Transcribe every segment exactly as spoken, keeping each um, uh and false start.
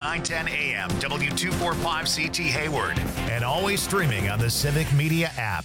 nine ten A M, W two forty-five C T Hayward, and always streaming on the Civic Media app.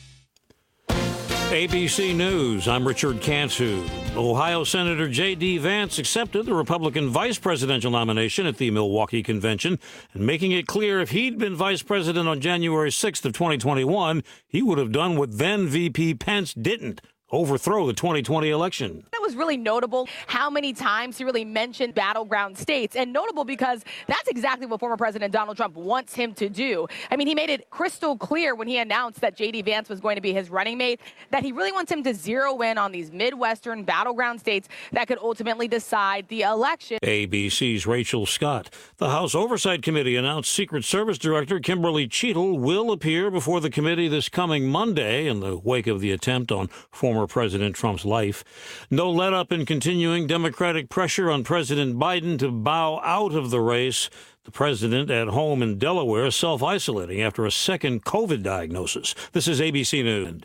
A B C News, I'm Richard Cantu. Ohio Senator J D. Vance accepted the Republican vice presidential nomination at the Milwaukee convention, and making it clear if he'd been vice president on January sixth of twenty twenty-one, he would have done what then V P Pence didn't: overthrow the twenty twenty election. That was really notable how many times he really mentioned battleground states, and notable because that's exactly what former President Donald Trump wants him to do. I mean, he made it crystal clear when he announced that J D. Vance was going to be his running mate that he really wants him to zero in on these Midwestern battleground states that could ultimately decide the election. A B C's Rachel Scott. The House Oversight Committee announced Secret Service Director Kimberly Cheatle will appear before the committee this coming Monday in the wake of the attempt on former President Trump's life. No let-up in continuing Democratic pressure on President Biden to bow out of the race. The president at home in Delaware self-isolating after a second COVID diagnosis. This is A B C News.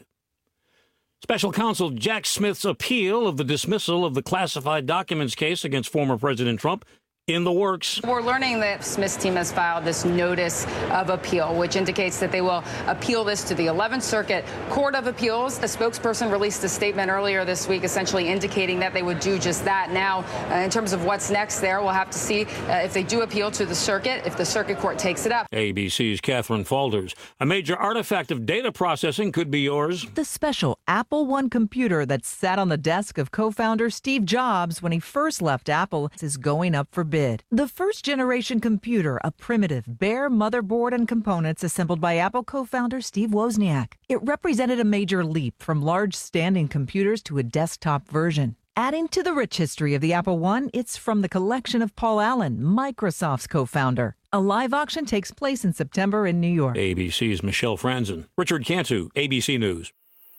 Special counsel Jack Smith's appeal of the dismissal of the classified documents case against former President Trump in the works. We're learning that Smith's team has filed this notice of appeal, which indicates that they will appeal this to the eleventh Circuit Court of Appeals. The spokesperson released a statement earlier this week essentially indicating that they would do just that. Now, uh, in terms of what's next there, we'll have to see uh, if they do appeal to the circuit, if the circuit court takes it up. A B C's Catherine Falders. A major artifact of data processing could be yours. The special Apple One computer that sat on the desk of co-founder Steve Jobs when he first left Apple is going up for bid. The first-generation computer, a primitive, bare motherboard and components assembled by Apple co-founder Steve Wozniak. It represented a major leap from large standing computers to a desktop version. Adding to the rich history of the Apple One, it's from the collection of Paul Allen, Microsoft's co-founder. A live auction takes place in September in New York. A B C's Michelle Franzen. Richard Cantu, A B C News.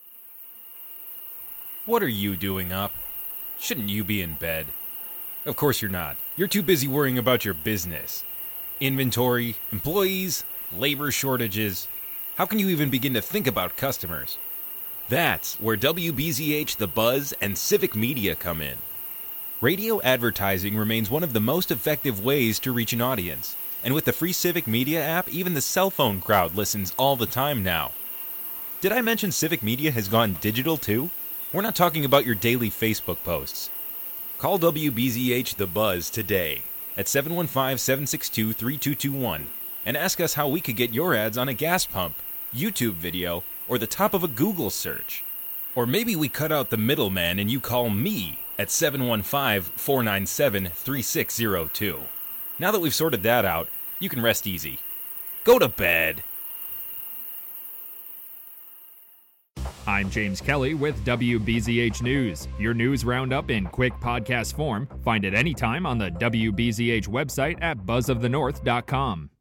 What are you doing up? Shouldn't you be in bed? Of course you're not. You're too busy worrying about your business. Inventory, employees, labor shortages. How can you even begin to think about customers? That's where W B Z H, The Buzz, and Civic Media come in. Radio advertising remains one of the most effective ways to reach an audience. And with the free Civic Media app, even the cell phone crowd listens all the time now. Did I mention Civic Media has gone digital too? We're not talking about your daily Facebook posts. Call W B Z H The Buzz today at seven one five, seven six two, three two two one and ask us how we could get your ads on a gas pump, YouTube video, or the top of a Google search. Or maybe we cut out the middleman and you call me at seven one five, four nine seven, three six zero two. Now that we've sorted that out, you can rest easy. Go to bed. I'm James Kelly with W B Z H News, your news roundup in quick podcast form. Find it anytime on the W B Z H website at buzz of the north dot com.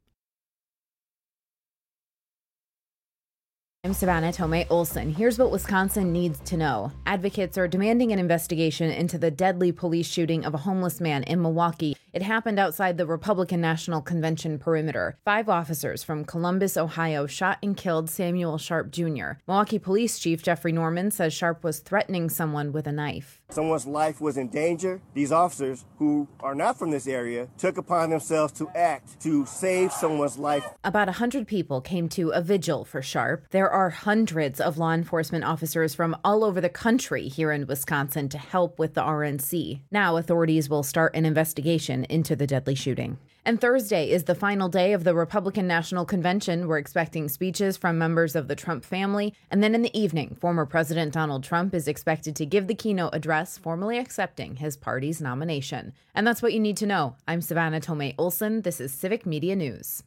I'm Savannah Tomei Olson. Here's what Wisconsin needs to know. Advocates are demanding an investigation into the deadly police shooting of a homeless man in Milwaukee. It happened outside the Republican National Convention perimeter. Five officers from Columbus, Ohio, shot and killed Samuel Sharp Junior Milwaukee Police Chief Jeffrey Norman says Sharp was threatening someone with a knife. Someone's life was in danger. These officers, who are not from this area, took upon themselves to act to save someone's life. About one hundred people came to a vigil for Sharp. There are hundreds of law enforcement officers from all over the country here in Wisconsin to help with the R N C. Now authorities will start an investigation into the deadly shooting. And Thursday is the final day of the Republican National Convention. We're expecting speeches from members of the Trump family. And then in the evening, former President Donald Trump is expected to give the keynote address, formally accepting his party's nomination. And that's what you need to know. I'm Savannah Tomei Olson. This is Civic Media News.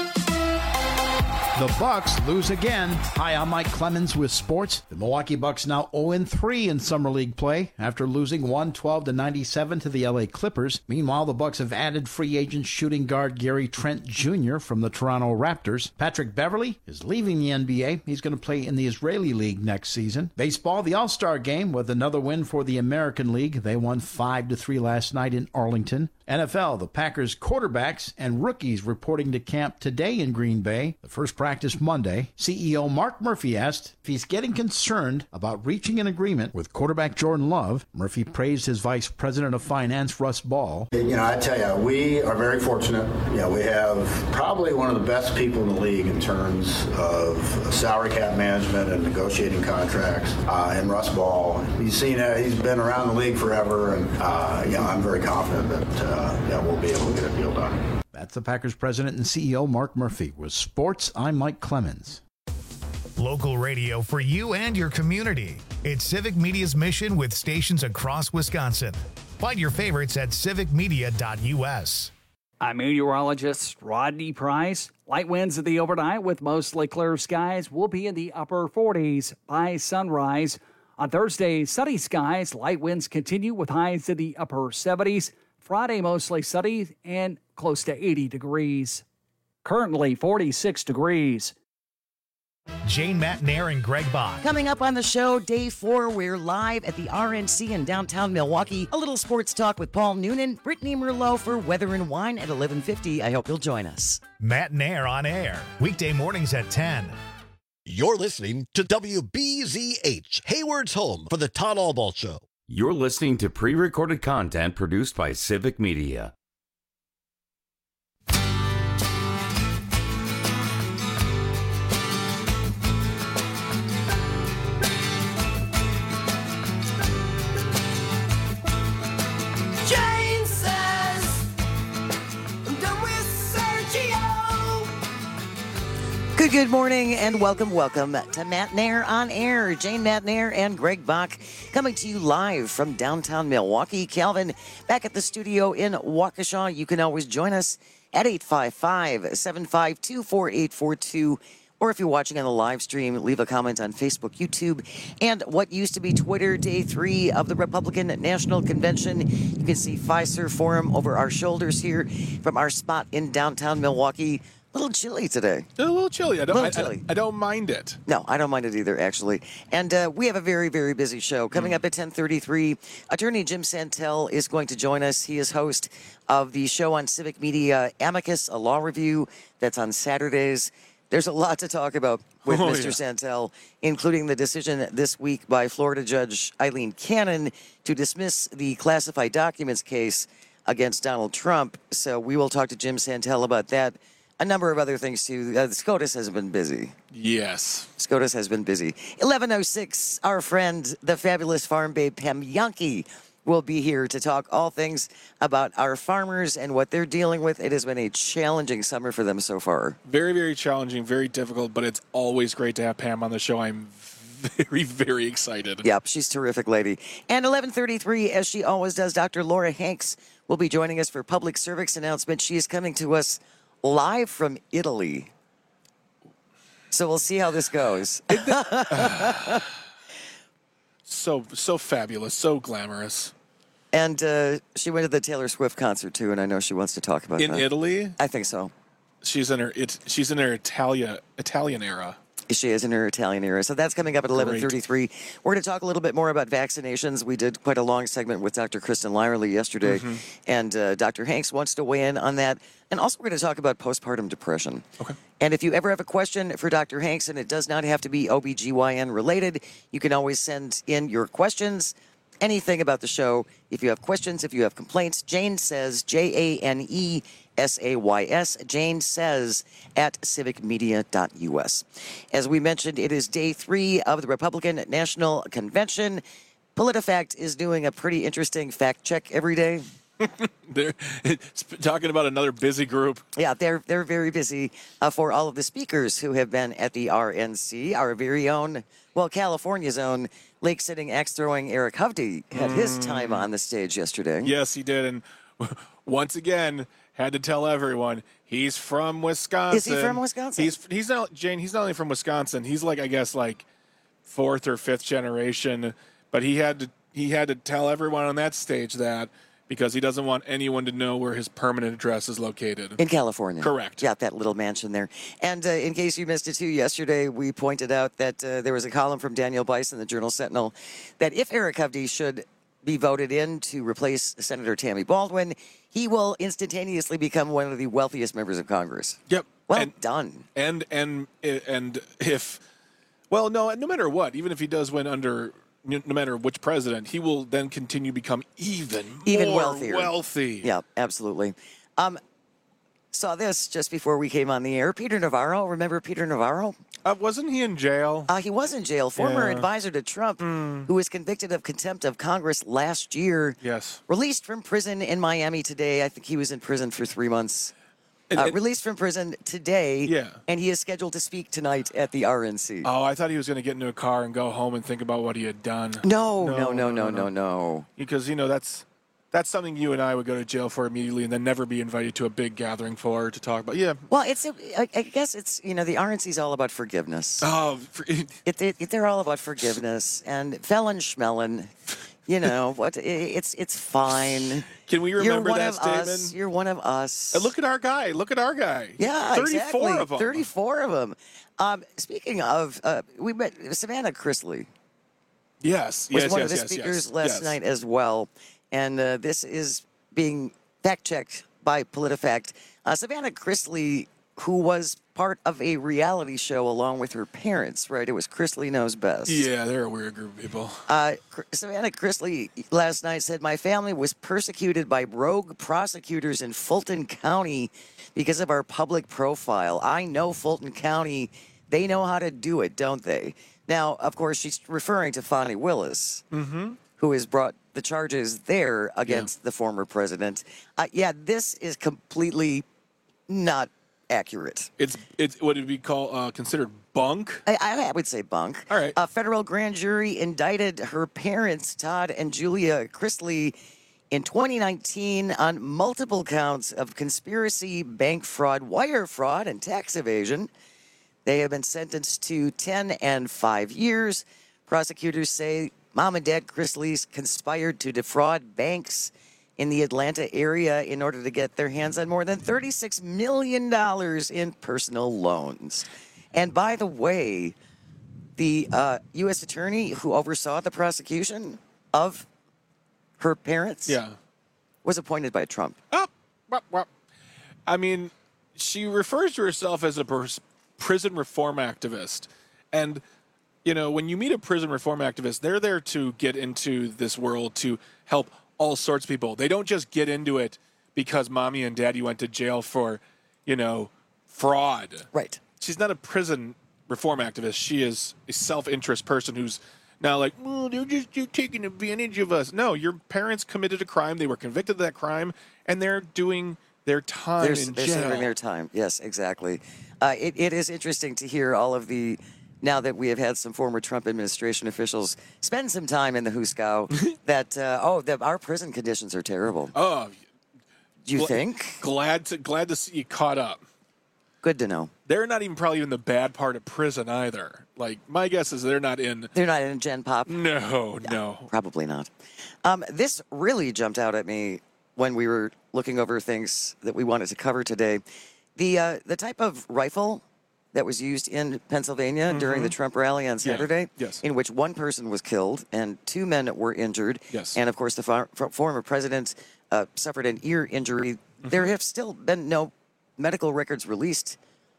The Bucks lose again. Hi, I'm Mike Clemens with sports. The Milwaukee Bucks now oh and three in Summer League play after losing one twelve to ninety-seven to the L A Clippers. Meanwhile, the Bucks have added free agent shooting guard Gary Trent Junior from the Toronto Raptors. Patrick Beverley is leaving the N B A. He's going to play in the Israeli League next season. Baseball, the All-Star Game with another win for the American League. They won five to three last night in Arlington. N F L, the Packers quarterbacks and rookies reporting to camp today in Green Bay. The first practice Monday. C E O Mark Murphy asked if he's getting concerned about reaching an agreement with quarterback Jordan Love. Murphy praised his vice president of finance, Russ Ball. You know, I tell you, we are very fortunate. You know, we have probably one of the best people in the league in terms of salary cap management and negotiating contracts. Uh, and Russ Ball, he's seen it. He's been around the league forever, and uh, you know, I'm very confident that uh, yeah, we'll be able to get a deal done. That's the Packers president and C E O Mark Murphy. With sports, I'm Mike Clemens. Local radio for you and your community. It's Civic Media's mission with stations across Wisconsin. Find your favorites at civic media dot u s. I'm meteorologist Rodney Price. Light winds in the overnight with mostly clear skies will be in the upper forties by sunrise. On Thursday, sunny skies. Light winds continue with highs in the upper seventies. Friday, mostly sunny and close to eighty degrees. Currently forty-six degrees. Jane Matnair and Greg Bach. Coming up on the show, day four, we're live at the R N C in downtown Milwaukee. A little sports talk with Paul Noonan, Brittany Merlot for Weather and Wine at eleven fifty. I hope you'll join us. Matnair on air, weekday mornings at ten. You're listening to W B Z H, Hayward's home for the Todd Albaugh Show. You're listening to pre-recorded content produced by Civic Media. Jane says, I'm done with Sergio. Good, good morning and welcome, welcome to Matnair on Air. Jane Matnair and Greg Bach coming to you live from downtown Milwaukee. Calvin back at the studio in Waukesha. You can always join us at eight five five, seven five two, four eight four two. Or if you're watching on the live stream, leave a comment on Facebook, YouTube, and what used to be Twitter, day three of the Republican National Convention. You can see Pfizer Forum over our shoulders here from our spot in downtown Milwaukee. A little chilly today. A little chilly. I don't, little I, chilly. I, I don't mind it. No, I don't mind it either, actually. And uh, we have a very, very busy show. Coming mm. up at ten thirty-three, attorney Jim Santel is going to join us. He is host of the show on Civic Media, Amicus, a law review that's on Saturdays. There's a lot to talk about with oh, Mister Yeah. Santel, including the decision this week by Florida Judge Eileen Cannon to dismiss the classified documents case against Donald Trump. So we will talk to Jim Santel about that. A number of other things, too. Uh, SCOTUS has been busy. Yes. SCOTUS has been busy. eleven oh six, our friend, the fabulous farm babe, Pam Yankee, will be here to talk all things about our farmers and what they're dealing with. It has been a challenging summer for them so far. Very, very challenging, very difficult, but it's always great to have Pam on the show. I'm very, very excited. Yep, she's a terrific lady. And eleven thirty-three, as she always does, Doctor Laura Hanks will be joining us for public service announcement. She is coming to us live from Italy. So we'll see how this goes. so, so fabulous, so glamorous. And uh, she went to the Taylor Swift concert, too, and I know she wants to talk about in that. In Italy? I think so. She's in her it, she's in her Italia, Italian era. She is in her Italian era. So that's coming up at eleven thirty-three. We're going to talk a little bit more about vaccinations. We did quite a long segment with Doctor Kristen Lyerly yesterday, mm-hmm. and uh, Doctor Hanks wants to weigh in on that. And also we're going to talk about postpartum depression. Okay. And if you ever have a question for Doctor Hanks, and it does not have to be O B G Y N related, you can always send in your questions, anything about the show. If you have questions, if you have complaints, Jane says, J A N E S A Y S, Jane says at civic media dot u s. As we mentioned, it is day three of the Republican National Convention. PolitiFact is doing a pretty interesting fact check every day. They're talking about another busy group. Yeah, they're they're very busy uh, for all of the speakers who have been at the R N C. Our very own, well, California's own lake-sitting, axe-throwing Eric Hovde had mm. his time on the stage yesterday. Yes, he did, and once again had to tell everyone he's from Wisconsin. Is he from Wisconsin? He's he's not Jane. He's not only from Wisconsin. He's like I guess like fourth or fifth generation. But he had to he had to tell everyone on that stage that because he doesn't want anyone to know where his permanent address is located in California. Correct. Yeah, that little mansion there. And uh, in case you missed it too, yesterday we pointed out that uh, there was a column from Daniel Bice in the Journal Sentinel that if Eric Hovde should be voted in to replace Senator Tammy Baldwin, he will instantaneously become one of the wealthiest members of Congress. Yep. Well and, done. And and and if, well, no, no matter what, even if he does win under, no matter which president, he will then continue to become even Even more wealthier. wealthy. Yeah, absolutely. Um, saw this just before we came on the air. Peter Navarro, remember Peter Navarro? Uh, wasn't he in jail? Uh, he was in jail. Former Yeah. advisor to Trump, who was convicted of contempt of Congress last year. Yes. Released from prison in Miami today. I think he was in prison for three months. And- Uh, and- released from prison today. Yeah. And he is scheduled to speak tonight at the R N C. Oh, I thought he was going to get into a car and go home and think about what he had done. No, no, no, no, no, no. Because, you know, that's that's something you and I would go to jail for immediately and then never be invited to a big gathering for to talk about. Yeah. Well, it's a, I, I guess it's, you know, the R N C is all about forgiveness. Oh, for, it, it, it, they're all about forgiveness and felon schmelon. You know what? It, it's it's fine. Can we remember You're one that of statement? us. You're one of us. And look at our guy. Look at our guy. Yeah, thirty-four exactly. of them. thirty-four of them. Um, speaking of, uh, we met Savannah Chrisley. Yes, was yes, one yes, of the yes, speakers yes, last yes. night as well, and uh, this is being fact checked by PolitiFact. Uh, Savannah Chrisley, who was part of a reality show along with her parents, right? It was Chrisley Knows Best. Yeah, they're a weird group of people. Uh, Chr- Savannah Chrisley last night said, "My family was persecuted by rogue prosecutors in Fulton County because of our public profile. I know Fulton County. They know how to do it, don't they?" Now, of course, she's referring to Fonnie Willis, Mm-hmm. who has brought the charges there against the former president. Uh, yeah, this is completely not accurate. It's it's what would be called uh, considered bunk. I, I would say bunk. All right. A federal grand jury indicted her parents, Todd and Julia Chrisley, in twenty nineteen on multiple counts of conspiracy, bank fraud, wire fraud, and tax evasion. They have been sentenced to ten and five years. Prosecutors say Mom and Dad Chrisley's conspired to defraud banks in the Atlanta area in order to get their hands on more than thirty-six million dollars in personal loans. And by the way, the uh, U S attorney who oversaw the prosecution of her parents Yeah. was appointed by Trump. Oh, wop, wop. I mean, she refers to herself as a pers- prison reform activist. And, you know, when you meet a prison reform activist, they're there to get into this world to help all sorts of people. They don't just get into it because mommy and daddy went to jail for, you know, fraud. Right. She's not a prison reform activist. She is a self-interest person who's now like, oh, they're just they're taking advantage of us. No, your parents committed a crime. They were convicted of that crime, and they're doing their time They're, in they're jail. serving their time. Yes, exactly. Uh, it, it is interesting to hear all of the, now that we have had some former Trump administration officials spend some time in the Huskow, that, uh, oh, that our prison conditions are terrible. Oh, Do you gl- think? Glad to glad to see you caught up. Good to know. They're not even probably in the bad part of prison either. Like my guess is they're not in. They're not in Gen Pop? No, no. Probably not. Um, this really jumped out at me when we were looking over things that we wanted to cover today. The uh, the type of rifle that was used in Pennsylvania during the Trump rally on Yeah, Saturday, yes. in which one person was killed and two men were injured. Yes. And of course, the far- f- former president uh, suffered an ear injury. There have still been no medical records released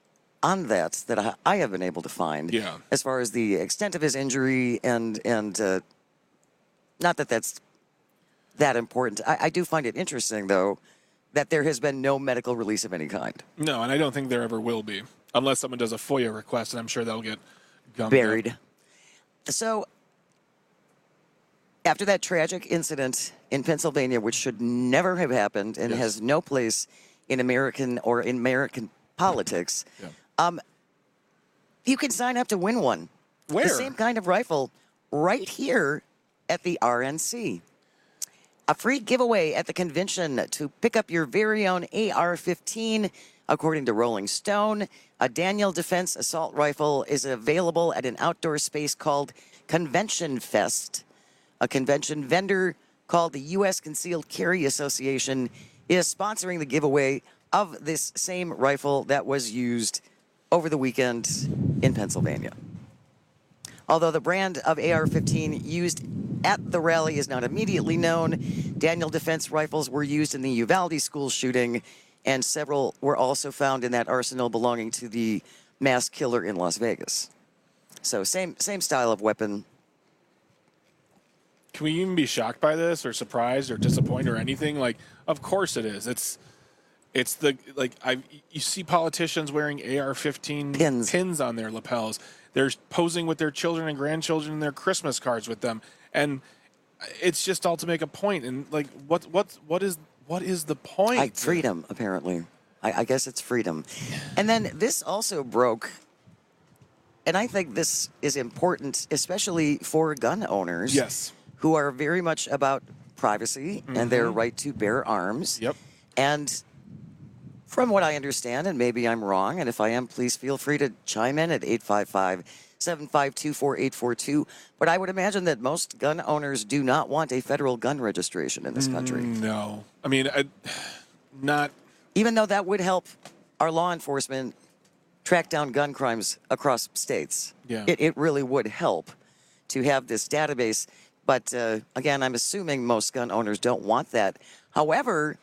on that that I, I have been able to find. Yeah. As far as the extent of his injury and and uh, not that that's that important. I, I do find it interesting though that there has been no medical release of any kind. No, and I don't think there ever will be unless someone does a FOIA request, and I'm sure they'll get gummed Buried. up. So, after that tragic incident in Pennsylvania, which should never have happened and Yes. has no place in American or in American politics, Yeah. um, you can sign up to win one. Where? The same kind of rifle right here at the R N C. A free giveaway at the convention to pick up your very own A R fifteen. According to Rolling Stone, a Daniel Defense assault rifle is available at an outdoor space called Convention Fest. A convention vendor called the U S Concealed Carry Association is sponsoring the giveaway of this same rifle that was used over the weekend in Pennsylvania. Although the brand of A R fifteen used at the rally is not immediately known. Daniel Defense rifles were used in the Uvalde school shooting, and several were also found in that arsenal belonging to the mass killer in Las Vegas. So same same style of weapon. Can we even be shocked by this or surprised or disappointed or anything? Like, of course it is. It's it's the like I you see politicians wearing A R fifteen pins. pins on their lapels. They're posing with their children and grandchildren in their Christmas cards with them, and it's just all to make a point. And like, what what what is what is the point? I, freedom, apparently. I, I guess it's freedom. And then this also broke, and I think this is important, especially for gun owners. Yes. Who are very much about privacy mm-hmm. and their right to bear arms. Yep. And from what I understand, and maybe I'm wrong, and if I am, please feel free to chime in at eight five five, seven five two, four eight four two. But I would imagine that most gun owners do not want a federal gun registration in this country. No. I mean, I, not... Even though that would help our law enforcement track down gun crimes across states. Yeah. It, it really would help to have this database. But uh, again, I'm assuming most gun owners don't want that. However,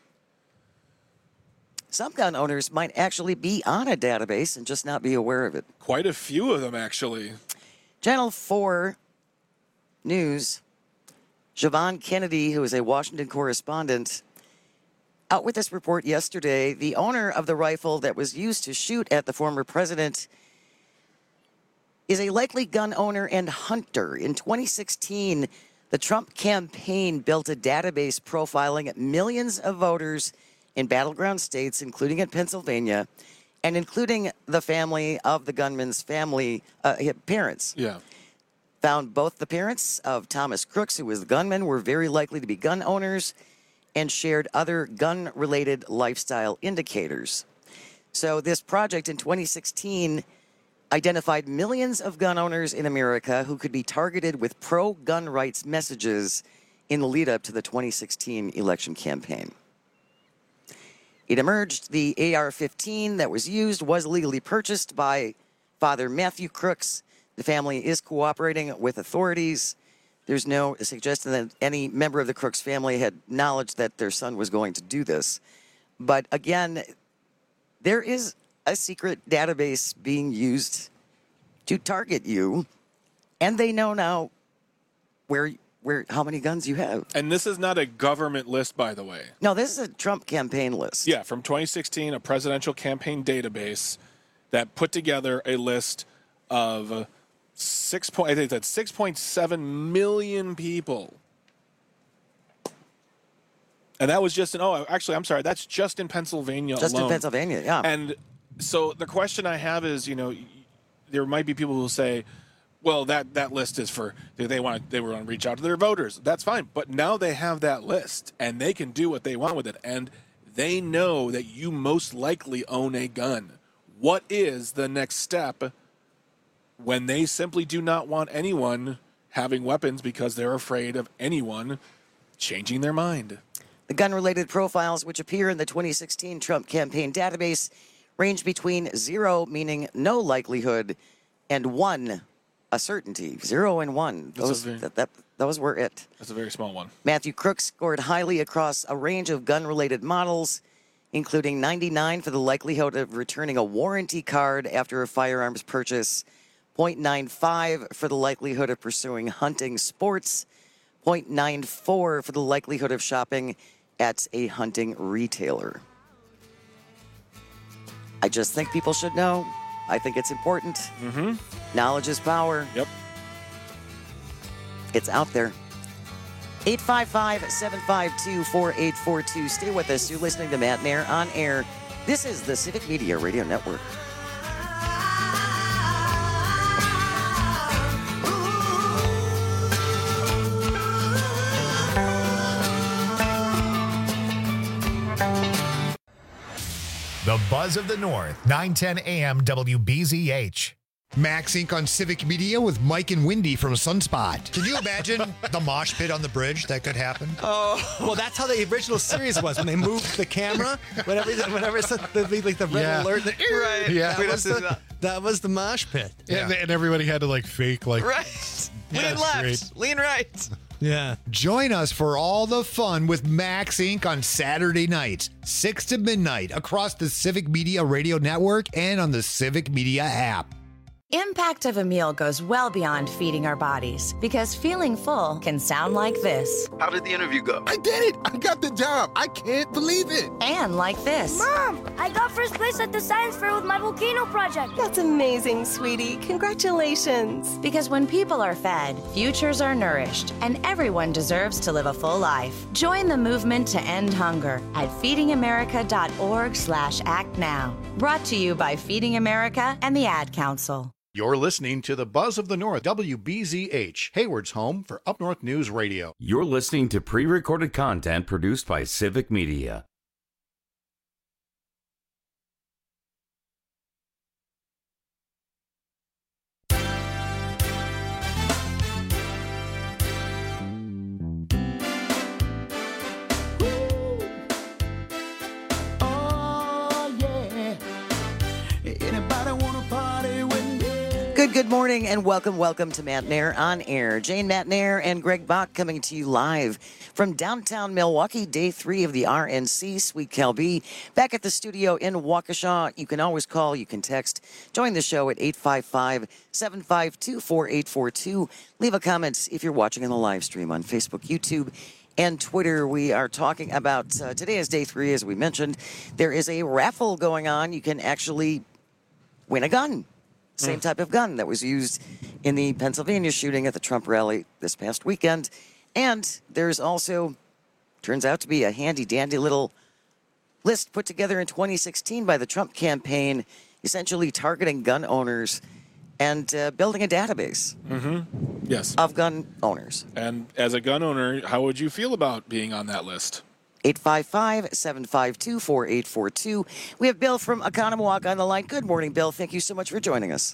some gun owners might actually be on a database and just not be aware of it. Quite a few of them, actually. Channel four News, Siobhan Kennedy, who is a Washington correspondent, out with this report yesterday. The owner of the rifle that was used to shoot at the former president is a likely gun owner and hunter. In twenty sixteen, the Trump campaign built a database profiling millions of voters in battleground states, including in Pennsylvania, and including the family of the gunman's family uh, parents. Yeah. Found both the parents of Thomas Crooks, who was the gunman, were very likely to be gun owners, and shared other gun-related lifestyle indicators. So this project in twenty sixteen identified millions of gun owners in America who could be targeted with pro-gun rights messages in the lead-up to the twenty sixteen election campaign. It emerged the A R fifteen that was used was legally purchased by Father Matthew Crooks. The family is cooperating with authorities. There's no suggestion that any member of the Crooks family had knowledge that their son was going to do this. But again, there is a secret database being used to target you, and they know now where where how many guns you have. And this is not a government list, by the way. No, this is a Trump campaign list. Yeah, from twenty sixteen, a presidential campaign database that put together a list of six point I think that's six point seven million people. And that was just in oh actually I'm sorry, that's just in Pennsylvania Just alone. in Pennsylvania, yeah. And so the question I have is, you know, there might be people who will say, well, that, that list is for they want they want to reach out to their voters. That's fine, but now they have that list and they can do what they want with it, and they know that you most likely own a gun. What is the next step when they simply do not want anyone having weapons because they're afraid of anyone changing their mind? The gun-related profiles, which appear in the twenty sixteen Trump campaign database, range between zero, meaning no likelihood, and one, a certainty. Zero and one. Those, very, that, that, those were it. That's a very small one. Matthew Crooks scored highly across a range of gun-related models, including ninety-nine for the likelihood of returning a warranty card after a firearms purchase, zero point nine five for the likelihood of pursuing hunting sports, zero point nine four for the likelihood of shopping at a hunting retailer. I just think people should know. I think it's important. Mm-hmm. Knowledge is power. Yep. It's out there. eight five five, seven five two, four eight four two. Stay with us. You're listening to Matt Nair on air. This is the Civic Media Radio Network. The Buzz of the North, nine ten A M W B Z H. Max Incorporated on Civic Media with Mike and Wendy from Sunspot. Can you imagine the mosh pit on the bridge that could happen? Oh, well, that's how the original series was when they moved the camera. Whenever, whenever it's the, like the red Yeah. alert, the, Right. Yeah, that We was, just- the, that was the mosh pit. And, and everybody had to like fake like Right. Yeah, Lean that's left. great. Lean right. Yeah. Join us for all the fun with Max Incorporated on Saturday nights, six to midnight, across the Civic Media Radio Network and on the Civic Media app. Impact of a meal goes well beyond feeding our bodies, because feeling full can sound like this. How did the interview go? I did it! I got the job! I can't believe it! And like this. Mom, I got first place at the science fair with my volcano project. That's amazing, sweetie. Congratulations. Because when people are fed, futures are nourished, and everyone deserves to live a full life. Join the movement to end hunger at feedingamerica.org slash act now. Brought to you by Feeding America and the Ad Council. You're listening to the Buzz of the North, W B Z H, Hayward's home for Up North News Radio. You're listening to pre-recorded content produced by Civic Media. Good, good morning, and welcome, welcome to Matt Nair on Air. Jane Matt Nair and Greg Bach coming to you live from downtown Milwaukee, day three of the R N C, Sweet Cal B. Back at the studio in Waukesha. You can always call, you can text. Join the show at eight five five, seven five two, four eight four two. Leave a comment if you're watching in the live stream on Facebook, YouTube, and Twitter. We are talking about, uh, today is day three, as we mentioned. There is a raffle going on. You can actually win a gun. Same type of gun that was used in the Pennsylvania shooting at the Trump rally this past weekend. And there's also, turns out to be a handy-dandy little list put together in twenty sixteen by the Trump campaign, essentially targeting gun owners and uh, building a database Mm-hmm. Yes. of gun owners. And as a gun owner, how would you feel about being on that list? eight five five, seven five two, four eight four two. We have Bill from Oconomowoc on the line. Good morning, Bill. Thank you so much for joining us.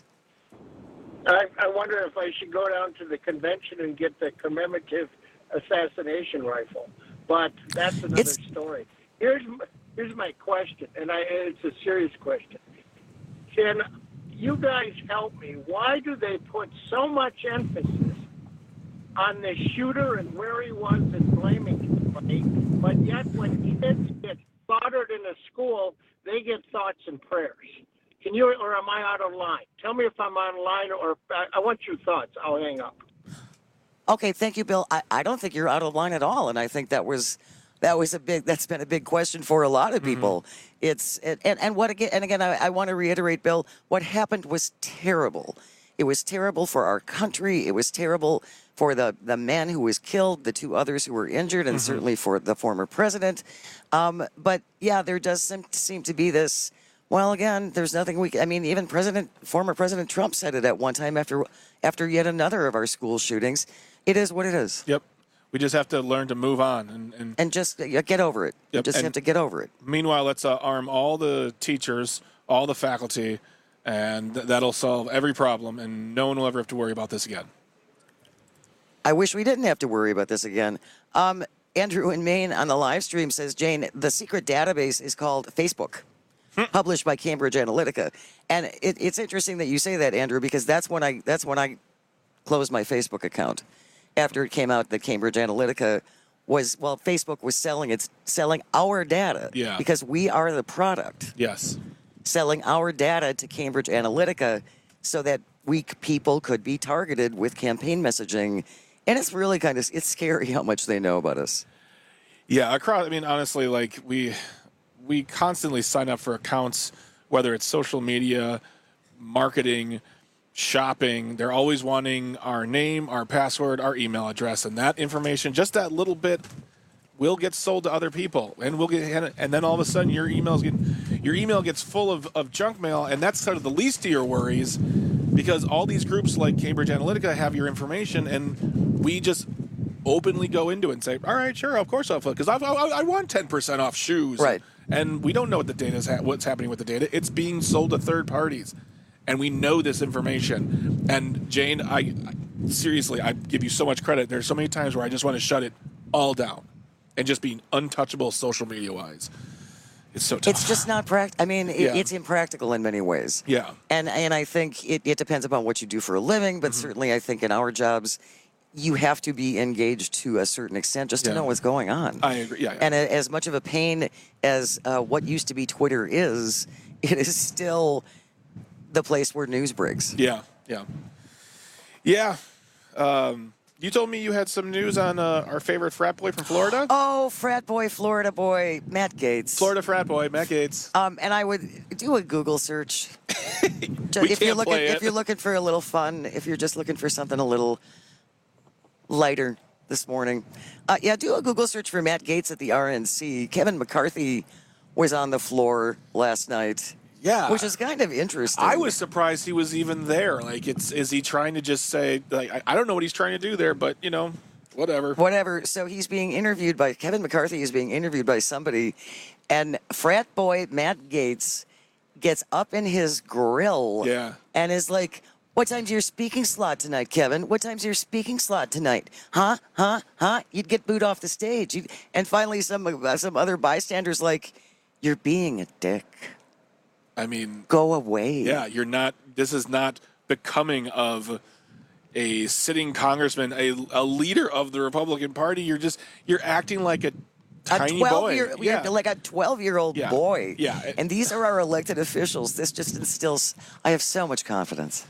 I, I wonder if I should go down to the convention and get the commemorative assassination rifle. But that's another It's- story. Here's m- here's my question, and I, it's a serious question. Can you guys help me? Why do they put so much emphasis on the shooter and where he was and blaming somebody, but yet when kids get slaughtered in a school, they get thoughts and prayers? Can you, or am I out of line? Tell me if I'm online, or I, I want your thoughts. I'll hang up. Okay, thank you, Bill. I, I don't think you're out of line at all, and I think that was that was a big that's been a big question for a lot of people. It's and, and and what again and again I, I want to reiterate, Bill, what happened was terrible. It was terrible for our country. It was terrible for the, the man who was killed, the two others who were injured, and Mhm. certainly for the former president. Um, but yeah, there does seem, seem to be this. Well, again, there's nothing we. I mean, even President, former President Trump said it at one time after after yet another of our school shootings. It is what it is. Yep. We just have to learn to move on and and, and just uh, get over it. You Yep, just and- have to get over it. Meanwhile, let's uh, arm all the teachers, all the faculty, and th- that'll solve every problem, and no one will ever have to worry about this again. I wish we didn't have to worry about this again. Um, Andrew in Maine on the live stream says, Jane, the secret database is called Facebook, published by Cambridge Analytica. And it, it's interesting that you say that, Andrew, because that's when I that's when I closed my Facebook account after it came out that Cambridge Analytica was well, Facebook was selling it's selling our data Yeah. because we are the product. Yes. Selling our data to Cambridge Analytica so that weak people could be targeted with campaign messaging. And it's really kind of it's scary how much they know about us. Yeah, across. I mean, honestly, like we we constantly sign up for accounts, whether it's social media, marketing, shopping. They're always wanting our name, our password, our email address, and that information. Just that little bit will get sold to other people, and we'll get. And then all of a sudden, your emails get your email gets full of, of junk mail, and that's sort of the least of your worries, because all these groups like Cambridge Analytica have your information, and we just openly go into it and say, all right, sure, of course I'll fill it, because I, I, I want ten percent off shoes. Right. And we don't know what the data is, ha- what's happening with the data. It's being sold to third parties, and we know this information. And Jane, I, I seriously, I give you so much credit. There's so many times where I just want to shut it all down and just be untouchable social media wise. It's so tough. It's just not practical. I mean, it, Yeah. it's impractical in many ways. Yeah. And and I think it, it depends upon what you do for a living, Mm-hmm. but certainly I think in our jobs, you have to be engaged to a certain extent just to Yeah. know what's going on. I agree. Yeah, yeah. And a, as much of a pain as uh, what used to be Twitter is, it is still the place where news breaks. Yeah, yeah, yeah. Um, you told me you had some news on uh, our favorite frat boy from Florida. Oh, frat boy, Florida boy, Matt Gaetz. Florida frat boy, Matt Gaetz. Um, and I would do a Google search. Ju- We if you're can't looking, play if it. you're looking for a little fun, if you're just looking for something a little lighter this morning, uh, yeah, do a Google search for Matt Gaetz at the R N C. Kevin McCarthy was on the floor last night. Yeah. Which is kind of interesting. I was surprised he was even there. Like, it's is he trying to just say like I, I don't know what he's trying to do there, but you know, whatever. Whatever. So he's being interviewed by Kevin McCarthy is being interviewed by somebody, and frat boy Matt Gaetz gets up in his grill Yeah. and is like, "What time's your speaking slot tonight, Kevin? What time's your speaking slot tonight? Huh? Huh? Huh?" You'd get booed off the stage. You'd, and finally, some uh, some other bystanders like, "You're being a dick. I mean, Go away." yeah, you're not. This is not becoming of a sitting congressman, a, a leader of the Republican Party. You're just you're acting like a A tiny twelve boy. year, yeah. like a twelve year old Yeah. boy. Yeah. And these are our elected officials. This just instills. I have so much confidence.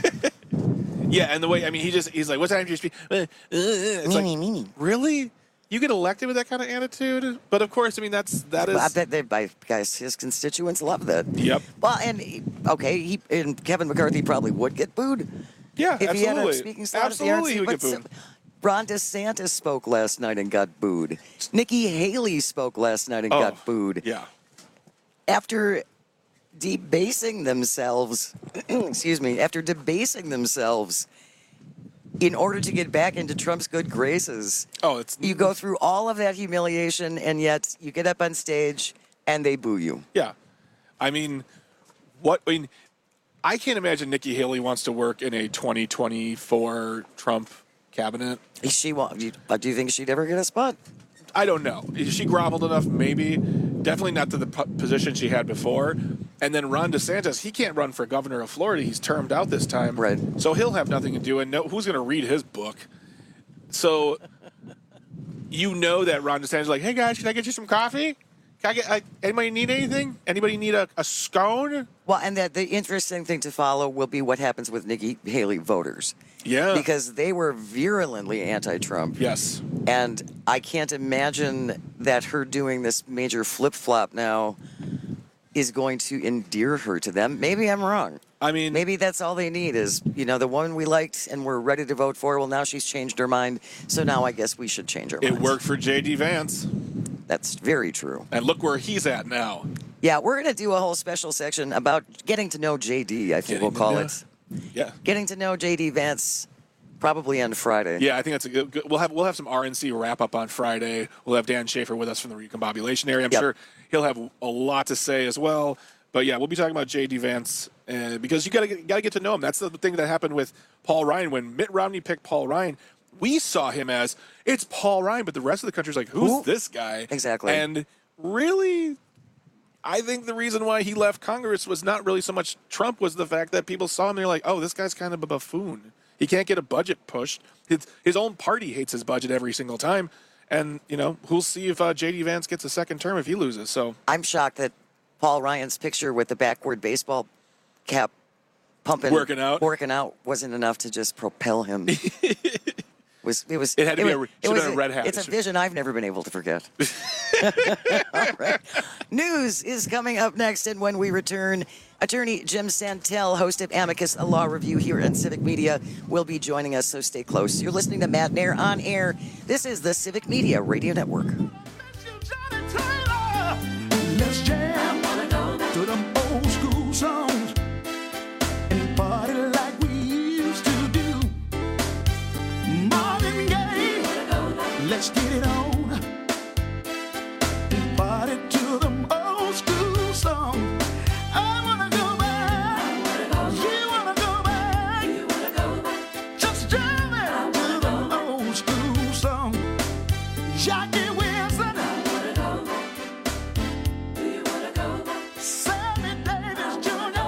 Yeah, and the way I mean, he just he's like, "What time do you speak?" Uh, uh, uh." It's like, Meanie, meanie. really? You get elected with that kind of attitude? But of course, I mean, that's that I is. bet they, by, guys, his constituents love that. Yep. Well, and he- okay, he and Kevin McCarthy probably would get booed. Yeah, if he had a absolutely. speaking slot Absolutely, he at the would R N C. get But booed. so- Ron DeSantis spoke last night and got booed. Nikki Haley spoke last night and Oh, got booed. Yeah. After debasing themselves, excuse me, after debasing themselves in order to get back into Trump's good graces. Oh, it's You go through all of that humiliation, and yet you get up on stage and they boo you. Yeah. I mean, what I mean, I can't imagine Nikki Haley wants to work in a twenty twenty-four Trump cabinet. She won't. You, uh, do you think she'd ever get a spot? I don't know. Is she groveled enough? Maybe. Definitely not to the p- position she had before. And then Ron DeSantis, he can't run for governor of Florida. He's termed out this time. Right. So he'll have nothing to do. And no, who's going to read his book? So you know that Ron DeSantis is like, "Hey, guys, can I get you some coffee? Can I get, uh, anybody need anything? Anybody need a, a scone?" Well, and that the interesting thing to follow will be what happens with Nikki Haley voters. Yeah. Because they were virulently anti-Trump. Yes. And I can't imagine that her doing this major flip-flop now is going to endear her to them. Maybe I'm wrong. I mean, maybe that's all they need is, you know, the woman we liked and we're ready to vote for. Well, now she's changed her mind. So now I guess we should change our It minds. worked for J D Vance. That's very true. And look where he's at now. Yeah, we're going to do a whole special section about getting to know J D, I think Getting we'll to call know- it. Yeah. Getting to know J D Vance probably on Friday. Yeah, I think that's a good, good. We'll have we'll have some R N C wrap up on Friday. We'll have Dan Schaefer with us from the Recombobulation area. I'm Yep. sure he'll have a lot to say as well. But yeah, we'll be talking about J D Vance uh, because you got to got to get to know him. That's the thing that happened with Paul Ryan when Mitt Romney picked Paul Ryan. We saw him as it's Paul Ryan, but the rest of the country's like, who's Who? this guy? Exactly. And really, I think the reason why he left Congress was not really so much Trump, was the fact that people saw him and they're like, oh, this guy's kind of a buffoon. He can't get a budget pushed. His, his own party hates his budget every single time. And, you know, we'll see if uh, J D Vance gets a second term if he loses. So I'm shocked that Paul Ryan's picture with the backward baseball cap pumping, Working out. working out wasn't enough to just propel him. was it was It had to be a- was- should've was been a red hat. It's It a should- vision I've never been able to forget. All right. News is coming up next, and when we return, attorney Jim Santel, host of Amicus, a law review here at Civic Media, will be joining us, so stay close. You're listening to Matt Nair on air. This is the Civic Media Radio Network. Let's jam to them old school songs and party like we used to do. Marvin Gaye, let's get it on and party to them old school songs. I wanna go back, you wanna go back, just jamming to them old school songs. Jackie Wilson. Sammy Davis Junior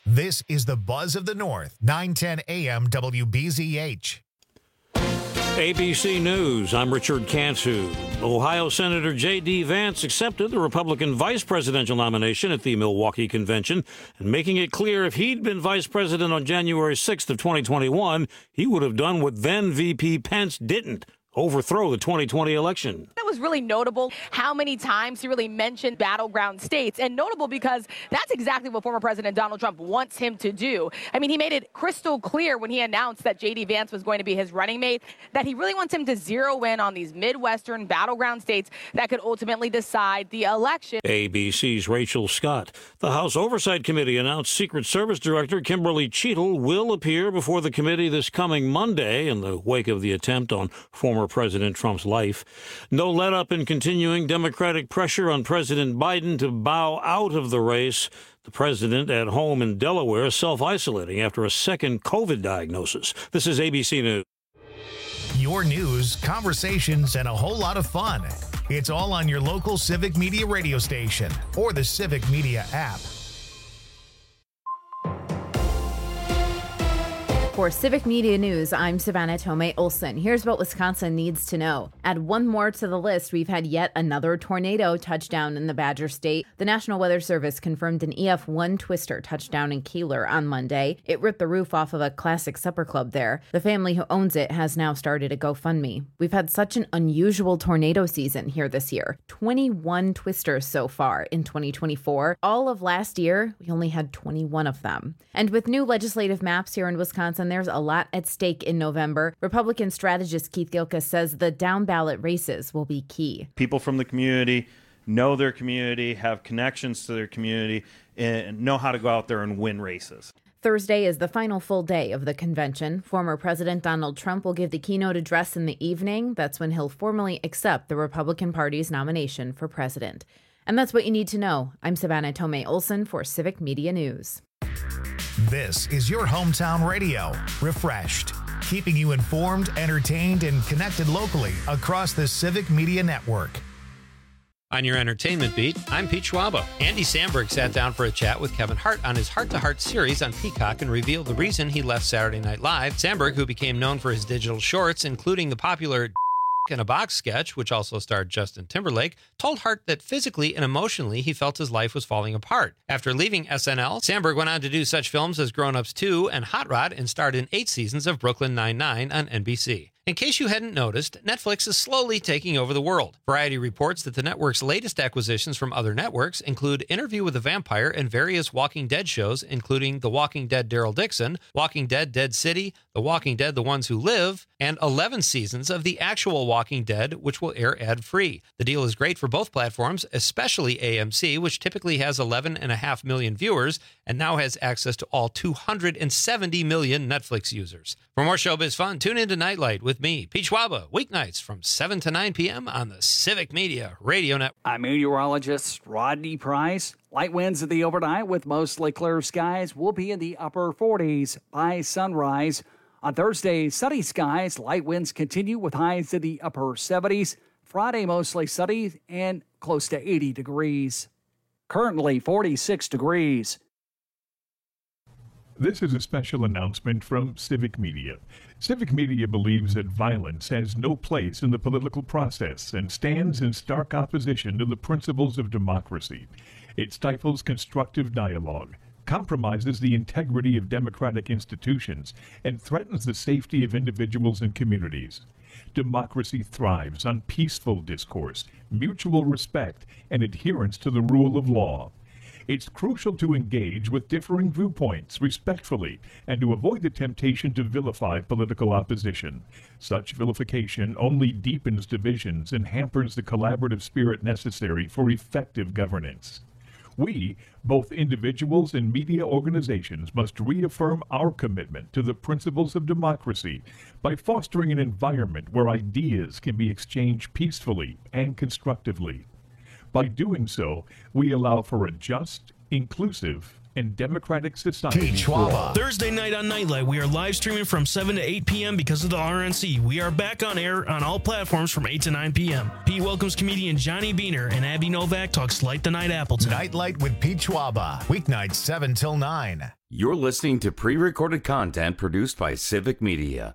This is the Buzz of the North, nine ten A M W B Z H. A B C News, I'm Richard Cantu. Ohio Senator J D. Vance accepted the Republican vice presidential nomination at the Milwaukee convention, and making it clear if he'd been vice president on January sixth of twenty twenty-one, he would have done what then V P Pence didn't: overthrow the twenty twenty election. That was really notable how many times he really mentioned battleground states, and notable because that's exactly what former President Donald Trump wants him to do. I mean, he made it crystal clear when he announced that J D. Vance was going to be his running mate that he really wants him to zero in on these Midwestern battleground states that could ultimately decide the election. A B C's Rachel Scott. The House Oversight Committee announced Secret Service Director Kimberly Cheatle will appear before the committee this coming Monday in the wake of the attempt on former President Trump's life. No let up in continuing Democratic pressure on President Biden to bow out of the race. The president at home in Delaware self-isolating after a second COVID diagnosis. This is A B C News. Your news, conversations, and a whole lot of fun. It's all on your local Civic Media radio station or the Civic Media app. For Civic Media News, I'm Savannah Tomei Olson. Here's what Wisconsin needs to know. Add one more to the list, we've had yet another tornado touchdown in the Badger State. The National Weather Service confirmed an E F one twister touchdown in Keeler on Monday. It ripped the roof off of a classic supper club there. The family who owns it has now started a GoFundMe. We've had such an unusual tornado season here this year. twenty-one twisters so far in twenty twenty-four. All of last year, we only had twenty-one of them. And with new legislative maps here in Wisconsin, there's a lot at stake in November. Republican strategist Keith Gilkes says the down-ballot races will be key. People from the community know their community, have connections to their community, and know how to go out there and win races. Thursday is the final full day of the convention. Former President Donald Trump will give the keynote address in the evening. That's when he'll formally accept the Republican Party's nomination for president. And that's what you need to know. I'm Savannah Tomei Olson for Civic Media News. This is your hometown radio, refreshed, keeping you informed, entertained, and connected locally across the Civic Media Network. On your entertainment beat, I'm Pete Schwaba. Andy Samberg sat down for a chat with Kevin Hart on his Heart to Heart series on Peacock and revealed the reason he left Saturday Night Live. Samberg, who became known for his digital shorts, including the popular in a Box sketch, which also starred Justin Timberlake, told Hart that physically and emotionally he felt his life was falling apart. After leaving S N L, Samberg went on to do such films as Grown Ups two and Hot Rod and starred in eight seasons of Brooklyn Nine-Nine on N B C. In case you hadn't noticed, Netflix is slowly taking over the world. Variety reports that the network's latest acquisitions from other networks include Interview with a Vampire and various Walking Dead shows, including The Walking Dead Daryl Dixon, Walking Dead Dead City, The Walking Dead The Ones Who Live, and eleven seasons of the actual Walking Dead, which will air ad-free. The deal is great for both platforms, especially A M C, which typically has eleven point five million viewers and now has access to all two hundred seventy million Netflix users. For more showbiz fun, tune into Nightlight with me, Pete Schwaba, weeknights from seven to nine p.m. on the Civic Media Radio Network. I'm meteorologist Rodney Price. Light winds at the overnight with mostly clear skies will be in the upper forties by sunrise. On Thursday, sunny skies. Light winds continue with highs in the upper seventies. Friday, mostly sunny and close to eighty degrees. Currently forty-six degrees. This is a special announcement from Civic Media. Civic Media believes that violence has no place in the political process and stands in stark opposition to the principles of democracy. It stifles constructive dialogue, compromises the integrity of democratic institutions, and threatens the safety of individuals and communities. Democracy thrives on peaceful discourse, mutual respect, and adherence to the rule of law. It's crucial to engage with differing viewpoints respectfully and to avoid the temptation to vilify political opposition. Such vilification only deepens divisions and hampers the collaborative spirit necessary for effective governance. We, both individuals and media organizations, must reaffirm our commitment to the principles of democracy by fostering an environment where ideas can be exchanged peacefully and constructively. By doing so, we allow for a just, inclusive, and democratic society. Thursday night on Nightlight, we are live streaming from seven to eight p.m. because of the R N C. We are back on air on all platforms from eight to nine p.m. Pete welcomes comedian Johnny Beaner, and Abby Novak talks Light the Night Appleton. Nightlight with Pete Schwaba, weeknights seven till nine. You're listening to pre-recorded content produced by Civic Media.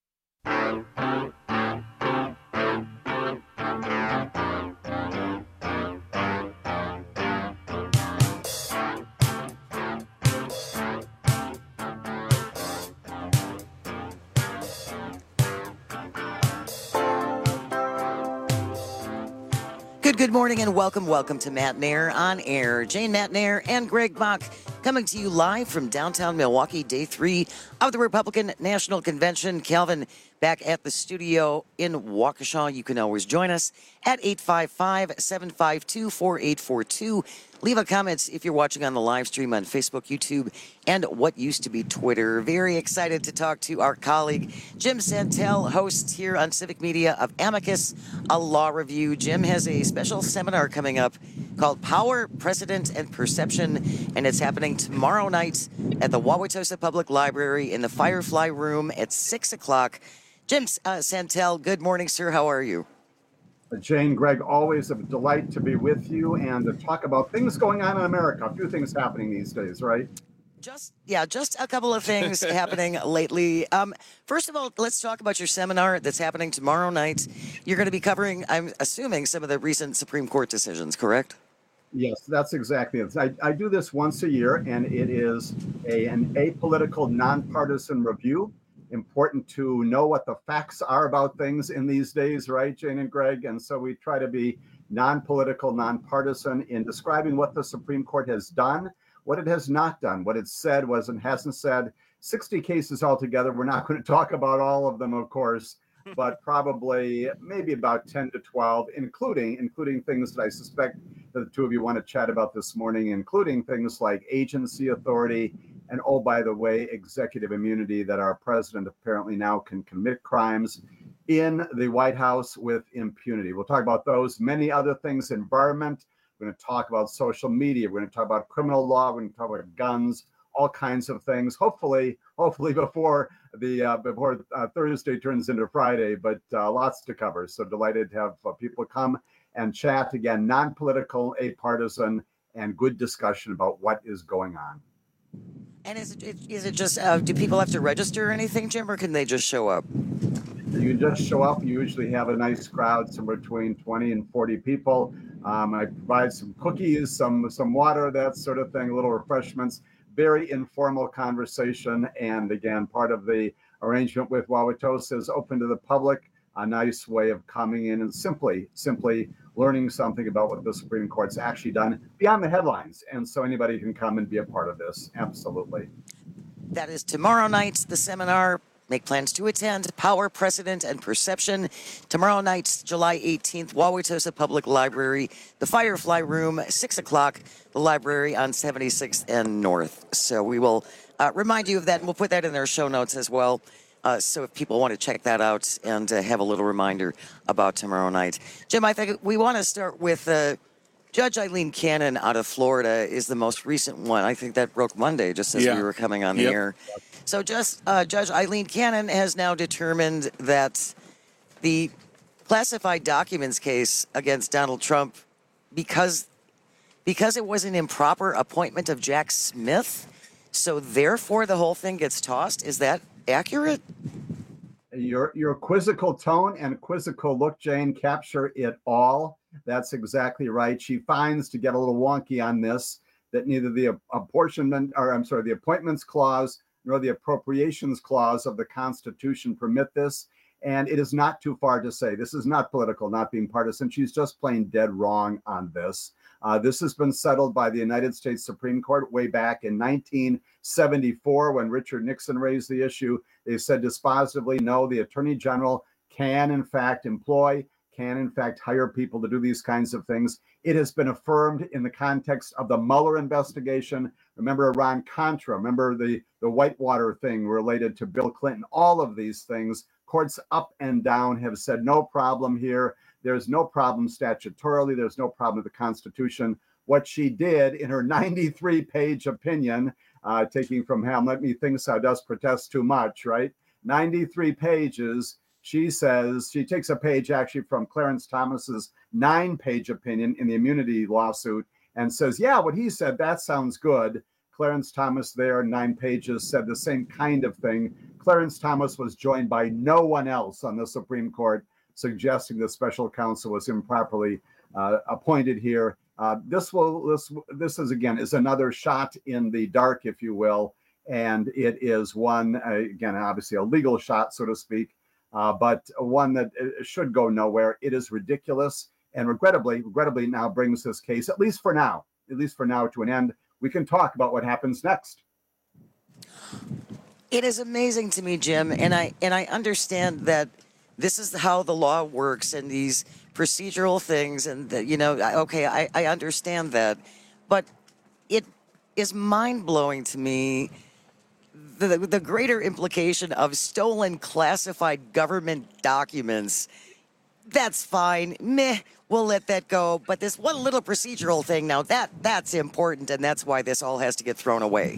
Good, good morning and welcome, welcome to Matt Nair on Air. Jane Matt Nair and Greg Bach coming to you live from downtown Milwaukee, day three of the Republican National Convention. Calvin back at the studio in Waukesha. You can always join us at eight five five, seven five two, four eight four two. Leave a comment if you're watching on the live stream on Facebook, YouTube, and what used to be Twitter. Very excited to talk to our colleague, Jim Santel, host here on Civic Media of Amicus, a law review. Jim has a special seminar coming up called Power, Precedent, and Perception, and it's happening tomorrow night at the Wauwatosa Public Library in the Firefly Room at six o'clock. Jim uh, Santel, good morning, sir. How are you? Jane, Greg, always a delight to be with you and to talk about things going on in America. A few things happening these days, right? Just, yeah, just a couple of things happening lately. Um, first of all, let's talk about your seminar that's happening tomorrow night. You're going to be covering, I'm assuming, some of the recent Supreme Court decisions, correct? Yes, that's exactly it. I, I do this once a year, and it is a, an apolitical, nonpartisan review. Important to know what the facts are about things in these days, right, Jane and Greg? And so we try to be non-political, nonpartisan in describing what the Supreme Court has done, what it has not done, what it's said, what it hasn't said. sixty cases altogether. We're not going to talk about all of them, of course, but probably maybe about ten to twelve, including including things that I suspect that the two of you want to chat about this morning, including things like agency authority, and oh, by the way, executive immunity, that our president apparently now can commit crimes in the White House with impunity. We'll talk about those, many other things, environment. We're going to talk about social media. We're going to talk about criminal law. We're going to talk about guns, all kinds of things. Hopefully, hopefully before the uh, before uh, Thursday turns into Friday, but uh, lots to cover. So delighted to have uh, people come and chat again, non-political, apartisan, and good discussion about what is going on. And is it, is it just, uh, do people have to register or anything, Jim, or can they just show up? You just show up. You usually have a nice crowd, somewhere between twenty and forty people. Um, I provide some cookies, some some water, that sort of thing, little refreshments. Very informal conversation. And again, part of the arrangement with Wauwatosa is open to the public, a nice way of coming in and simply, simply learning something about what the Supreme Court's actually done beyond the headlines. And so anybody can come and be a part of this. Absolutely. That is tomorrow night, the seminar. Make plans to attend. Power, Precedent, and Perception. Tomorrow night, July eighteenth, Wauwatosa Public Library, the Firefly Room, six o'clock, the library on seventy-sixth and North. So we will uh, remind you of that, and we'll put that in our show notes as well. Uh, so if people want to check that out and uh, have a little reminder about tomorrow night. Jim, I think we want to start with uh, Judge Eileen Cannon out of Florida is the most recent one. I think that broke Monday just as Yeah. we were coming on the Yep. air. So just uh, Judge Eileen Cannon has now determined that the classified documents case against Donald Trump, because because it was an improper appointment of Jack Smith, so therefore the whole thing gets tossed. Is that accurate? Your your quizzical tone and quizzical look, Jane, capture it all. That's exactly right. She finds, to get a little wonky on this, that neither the apportionment, or I'm sorry, the appointments clause nor the appropriations clause of the Constitution permit this. And it is not too far to say this is not political, not being partisan. She's just plain dead wrong on this. Uh, this has been settled by the United States Supreme Court way back in nineteen seventy-four when Richard Nixon raised the issue. They said dispositively, no, the Attorney General can in fact employ, can in fact hire people to do these kinds of things. It has been affirmed in the context of the Mueller investigation. Remember Iran-Contra, remember the, the Whitewater thing related to Bill Clinton. All of these things, courts up and down have said no problem here. There's no problem statutorily. There's no problem with the Constitution. what she did in her ninety-three page opinion, uh, taking from Hamlet, methinks thou dost protest too much, right? ninety-three pages. She says, she takes a page actually from Clarence Thomas's nine page opinion in the immunity lawsuit and says, yeah, what he said, that sounds good. Clarence Thomas there, nine pages, said the same kind of thing. Clarence Thomas was joined by no one else on the Supreme Court, suggesting the special counsel was improperly uh, appointed here. Uh, this will, this, this is again, is another shot in the dark, if you will. And it is one, uh, again, obviously a legal shot, so to speak. Uh, but one that should go nowhere. It is ridiculous, and regrettably, regrettably now brings this case, at least for now, at least for now, to an end. We can talk about what happens next. It is amazing to me, Jim, and I and I understand that this is how the law works and these procedural things, and that, you know, okay, I, I understand that, but it is mind-blowing to me. The, the greater implication of stolen classified government documents, that's fine. Meh, we'll let that go. But this one little procedural thing, now that that's important, and that's why this all has to get thrown away.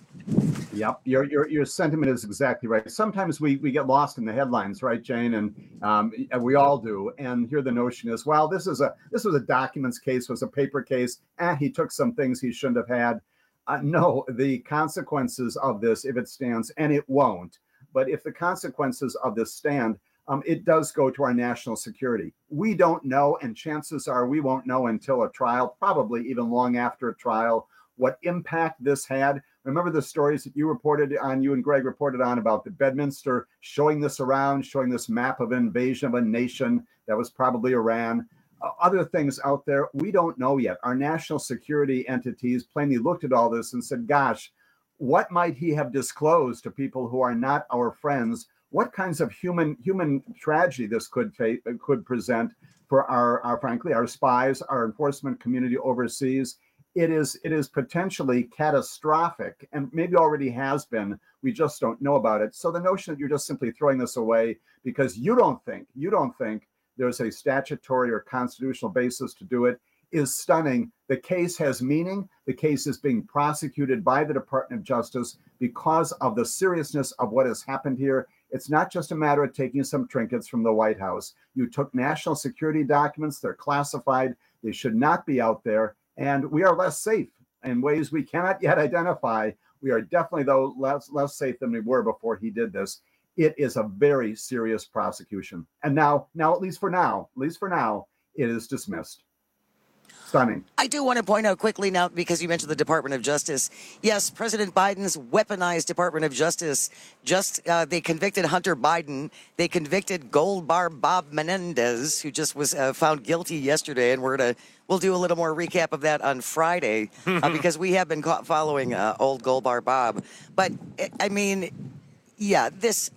Yep, your your your sentiment is exactly right. Sometimes we, we get lost in the headlines, right, Jane? And um, we all do. And here the notion is, well, this is a this was a documents case, was a paper case. Eh, he took some things he shouldn't have had. Uh, no, the consequences of this, if it stands, and it won't, but if the consequences of this stand, um, it does go to our national security. We don't know, and chances are we won't know until a trial, probably even long after a trial, what impact this had. Remember the stories that you reported on, you and Greg reported on about the Bedminster showing this around, showing this map of invasion of a nation that was probably Iran. Uh, other things out there, we don't know yet. Our national security entities plainly looked at all this and said, gosh, what might he have disclosed to people who are not our friends? What kinds of human human tragedy this could fa- could present for our, our, frankly, our spies, our enforcement community overseas? It is it is potentially catastrophic, and maybe already has been. We just don't know about it. So the notion that you're just simply throwing this away because you don't think, you don't think there's a statutory or constitutional basis to do it is stunning. The case has meaning. The case is being prosecuted by the Department of Justice because of the seriousness of what has happened here. It's not just a matter of taking some trinkets from the White House. You took national security documents. They're classified. They should not be out there. And we are less safe in ways we cannot yet identify. We are definitely, though, less, less safe than we were before he did this. It is a very serious prosecution. And now, now, at least for now, at least for now, it is dismissed. Stunning. I do want to point out quickly now, because you mentioned the Department of Justice. Yes, President Biden's weaponized Department of Justice. Just uh, they convicted Hunter Biden. They convicted Gold Bar Bob Menendez, who just was uh, found guilty yesterday, and we're gonna we'll do a little more recap of that on Friday uh, because we have been caught following uh, old Gold Bar Bob. But I mean, yeah, this.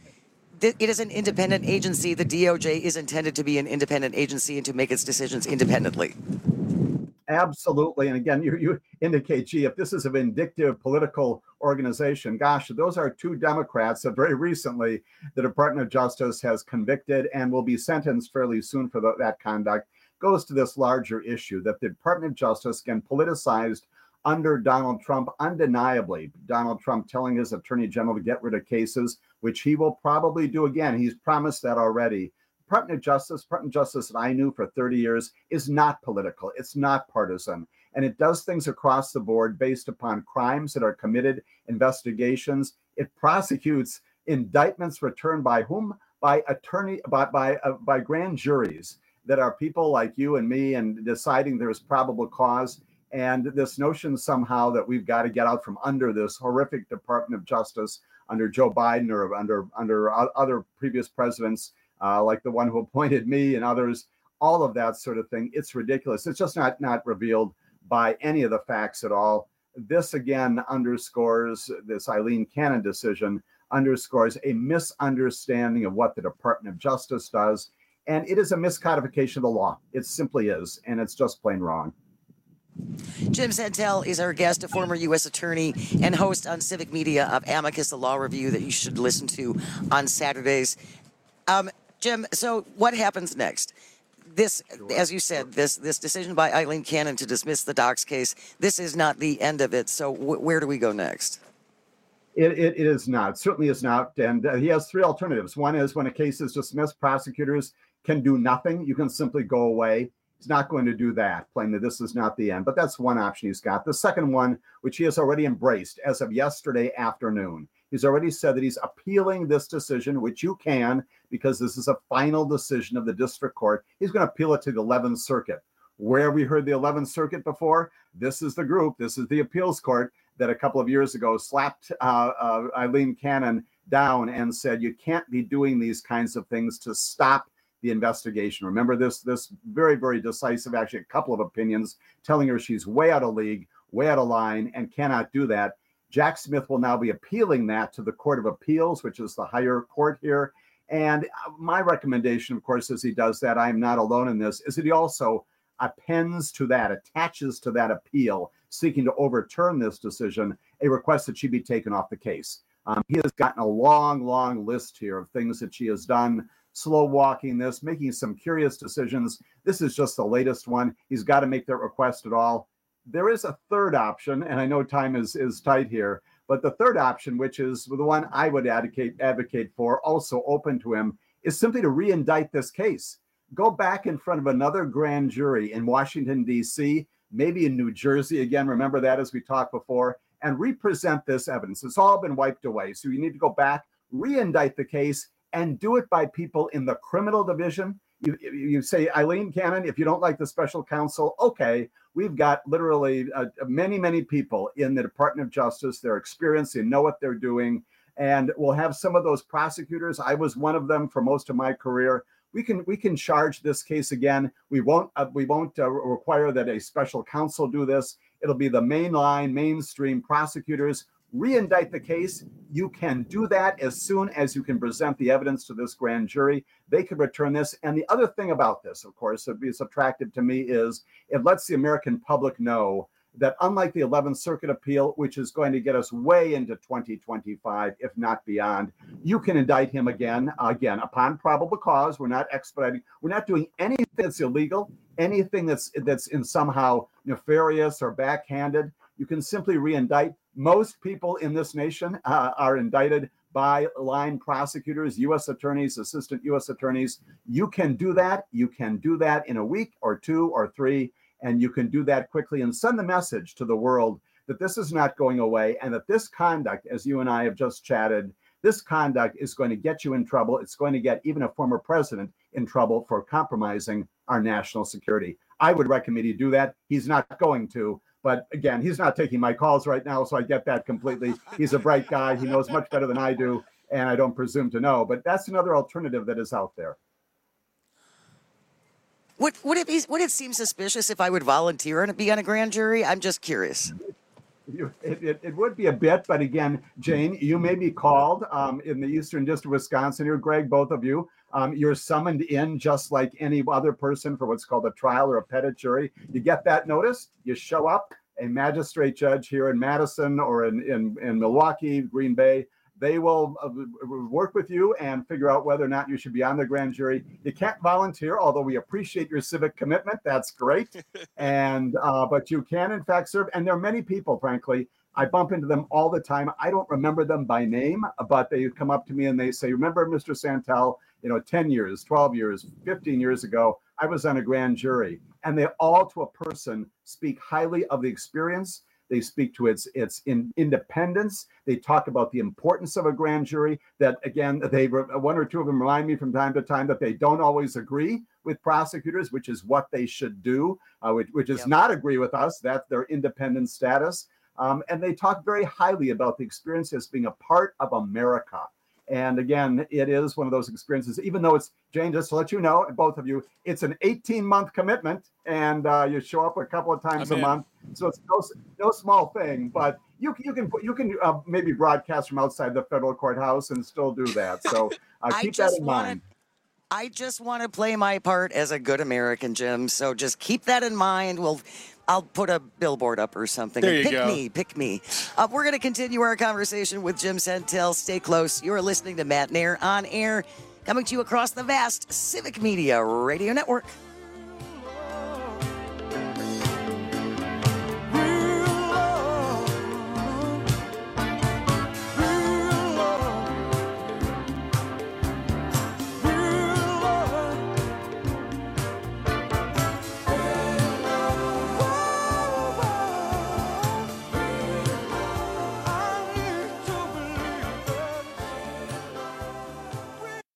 It is an independent agency. The D O J is intended to be an independent agency and to make its decisions independently. Absolutely. And again, you, you indicate, gee, if this is a vindictive political organization, gosh, those are two Democrats that very recently the Department of Justice has convicted and will be sentenced fairly soon for the, that conduct. Goes to this larger issue that the Department of Justice, again, politicized under Donald Trump, undeniably. Donald Trump telling his attorney general to get rid of cases, which he will probably do again. He's promised that already. Department of Justice, Department of Justice that I knew for thirty years is not political. It's not partisan. And it does things across the board based upon crimes that are committed, investigations. It prosecutes indictments returned by whom? By attorney, by, by, uh, by grand juries that are people like you and me and deciding there's probable cause. And this notion somehow that we've got to get out from under this horrific Department of Justice under Joe Biden or under under other previous presidents, uh, like the one who appointed me and others, all of that sort of thing. It's ridiculous. It's just not not revealed by any of the facts at all. This again underscores, this Eileen Cannon decision underscores a misunderstanding of what the Department of Justice does. And it is a miscodification of the law. It simply is. And it's just plain wrong. Jim Santel is our guest, a former U S attorney and host on Civic Media of Amicus, the law review that you should listen to on Saturdays. Um, Jim, so what happens next? this, as you said, this this decision by Eileen Cannon to dismiss the Docs case, this is not the end of it. So w- where do we go next? It, it, it is not. It certainly is not. And uh, he has three alternatives. One is when a case is dismissed, prosecutors can do nothing. You can simply go away. He's not going to do that, plainly. This is not the end. But that's one option he's got. The second one, which he has already embraced as of yesterday afternoon, he's already said that he's appealing this decision, which you can, because this is a final decision of the district court. He's going to appeal it to the eleventh Circuit. Where have we heard the eleventh Circuit before? This is the group. This is the appeals court that a couple of years ago slapped uh, uh, Eileen Cannon down and said, you can't be doing these kinds of things to stop the investigation. Remember this, this very, very decisive, actually a couple of opinions telling her she's way out of league, way out of line, and cannot do that. Jack Smith will now be appealing that to the Court of Appeals, which is the higher court here. And my recommendation, of course, as he does that, I am not alone in this, is that he also appends to that, attaches to that appeal, seeking to overturn this decision, a request that she be taken off the case. Um, he has gotten a long, long list here of things that she has done, slow walking this, making some curious decisions. This is just the latest one. He's got to make that request at all. There is a third option, and I know time is, is tight here, but the third option, which is the one I would advocate, advocate for, also open to him, is simply to re-indict this case. Go back in front of another grand jury in Washington, D C, maybe in New Jersey again, remember that as we talked before, and represent this evidence. It's all been wiped away. So you need to go back, re-indict the case, and do it by people in the criminal division. You, you say, Eileen Cannon, if you don't like the special counsel, okay, we've got literally uh, many, many people in the Department of Justice. They're experienced, they know what they're doing, and we'll have some of those prosecutors. I was one of them for most of my career. We can we can charge this case again. We won't uh, we won't uh, require that a special counsel do this. It'll be the mainline, mainstream prosecutors. Re-indict the case. You can do that as soon as you can present the evidence to this grand jury. They could return this. And the other thing about this, of course, that is attractive to me is it lets the American public know that unlike the eleventh Circuit appeal, which is going to get us way into twenty twenty-five, if not beyond, you can indict him again, again, upon probable cause. We're not expediting. We're not doing anything that's illegal, anything that's that's in somehow nefarious or backhanded. You can simply re-indict. Most people in this nation uh, are indicted by line prosecutors, U S attorneys, assistant U S attorneys. You can do that. You can do that in a week or two or three. And you can do that quickly and send the message to the world that this is not going away and that this conduct, as you and I have just chatted, this conduct is going to get you in trouble. It's going to get even a former president in trouble for compromising our national security. I would recommend you do that. He's not going to. But again, he's not taking my calls right now, so I get that completely. He's a bright guy. He knows much better than I do, and I don't presume to know. But that's another alternative that is out there. Would, would it be, would it seem suspicious if I would volunteer and be on a grand jury? I'm just curious. You, it, it, it would be a bit, but again, Jane, you may be called um, in the Eastern District of Wisconsin here, Greg, both of you. Um, you're summoned in just like any other person for what's called a trial or a petit jury. You get that notice, you show up, a magistrate judge here in Madison or in, in, in Milwaukee, Green Bay, they will uh, work with you and figure out whether or not you should be on the grand jury. You can't volunteer, although we appreciate your civic commitment. That's great. and uh, but you can, in fact, serve. And there are many people, frankly, I bump into them all the time. I don't remember them by name, but they come up to me and they say, remember, Mister Santel, you know, ten years, twelve years, fifteen years ago, I was on a grand jury. And they all, to a person, speak highly of the experience. They speak to its its in, independence. They talk about the importance of a grand jury. That, again, they one or two of them remind me from time to time that they don't always agree with prosecutors, which is what they should do, uh, which, which is yep. not agree with us. That's their independent status. Um, and they talk very highly about the experience as being a part of America. And again, it is one of those experiences, even though it's, Jane, just to let you know, both of you, it's an eighteen-month commitment, and uh, you show up a couple of times I'm a in. month. So it's no, no small thing, but you, you can you can uh, maybe broadcast from outside the federal courthouse and still do that. So uh, keep that in wanna, mind. I just want to play my part as a good American, Jim. So just keep that in mind. We'll I'll put a billboard up or something. There you pick go. me, pick me. Uh, we're going to continue our conversation with Jim Santel. Stay close. You're listening to Matt Nair on Air, coming to you across the vast Civic Media Radio Network.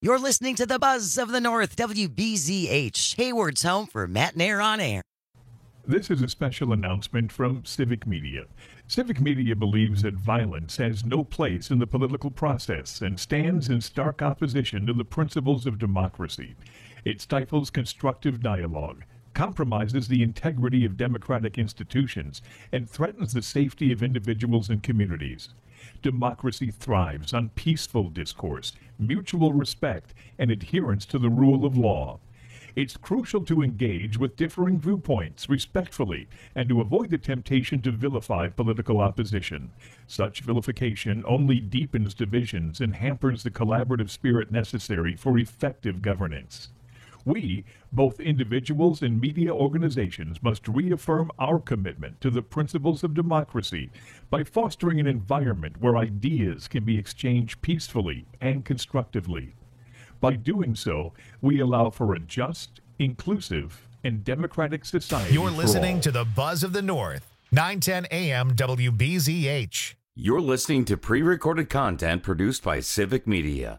You're listening to the Buzz of the North, W B Z H, Hayward's home for Matt Nair on Air. This is a special announcement from Civic Media. Civic Media believes that violence has no place in the political process and stands in stark opposition to the principles of democracy. It stifles constructive dialogue, compromises the integrity of democratic institutions, and threatens the safety of individuals and communities. Democracy thrives on peaceful discourse, mutual respect, and adherence to the rule of law. It's crucial to engage with differing viewpoints respectfully and to avoid the temptation to vilify political opposition. Such vilification only deepens divisions and hampers the collaborative spirit necessary for effective governance. We, both individuals and media organizations, must reaffirm our commitment to the principles of democracy by fostering an environment where ideas can be exchanged peacefully and constructively. By doing so, we allow for a just, inclusive, and democratic society. You're listening to the Buzz of the North, nine ten A M W B Z H. You're listening to pre-recorded content produced by Civic Media.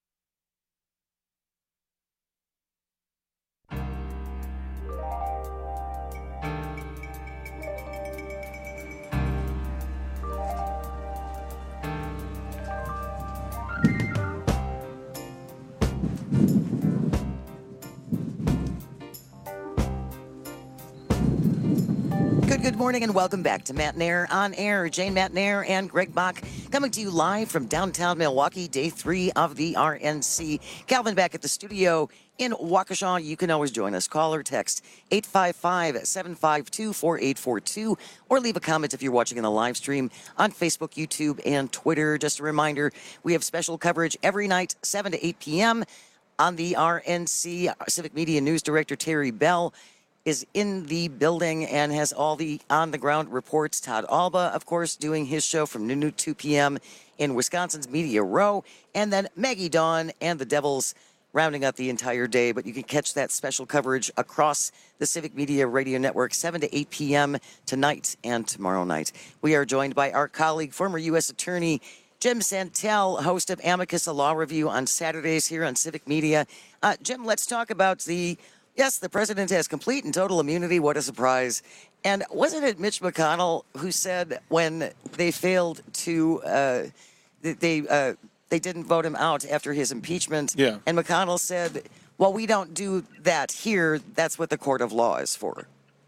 Good, good morning and welcome back to Matt Nair on Air. Jane Matt Nair and Greg Bach coming to you live from downtown Milwaukee, day three of the R N C. Calvin back at the studio in Waukesha. You can always join us. Call or text eight five five, seven five two, four eight four two or leave a comment if you're watching in the live stream on Facebook, YouTube, and Twitter. Just a reminder, we have special coverage every night, seven to eight p.m. on the R N C. Civic Media News Director Terry Bell is in the building and has all the on-the-ground reports. Todd Alba, of course, doing his show from noon to two p.m. in Wisconsin's Media Row. And then Maggie Dawn and the Devils rounding out the entire day. But you can catch that special coverage across the Civic Media Radio Network, seven to eight p.m. tonight and tomorrow night. We are joined by our colleague, former U S Attorney Jim Santel, host of Amicus, a law review on Saturdays here on Civic Media. Uh, Jim, let's talk about the... Yes, the president has complete and total immunity. What a surprise. And wasn't it Mitch McConnell who said when they failed to, uh, they uh, they didn't vote him out after his impeachment? Yeah. And McConnell said, well, we don't do that here. That's what the court of law is for.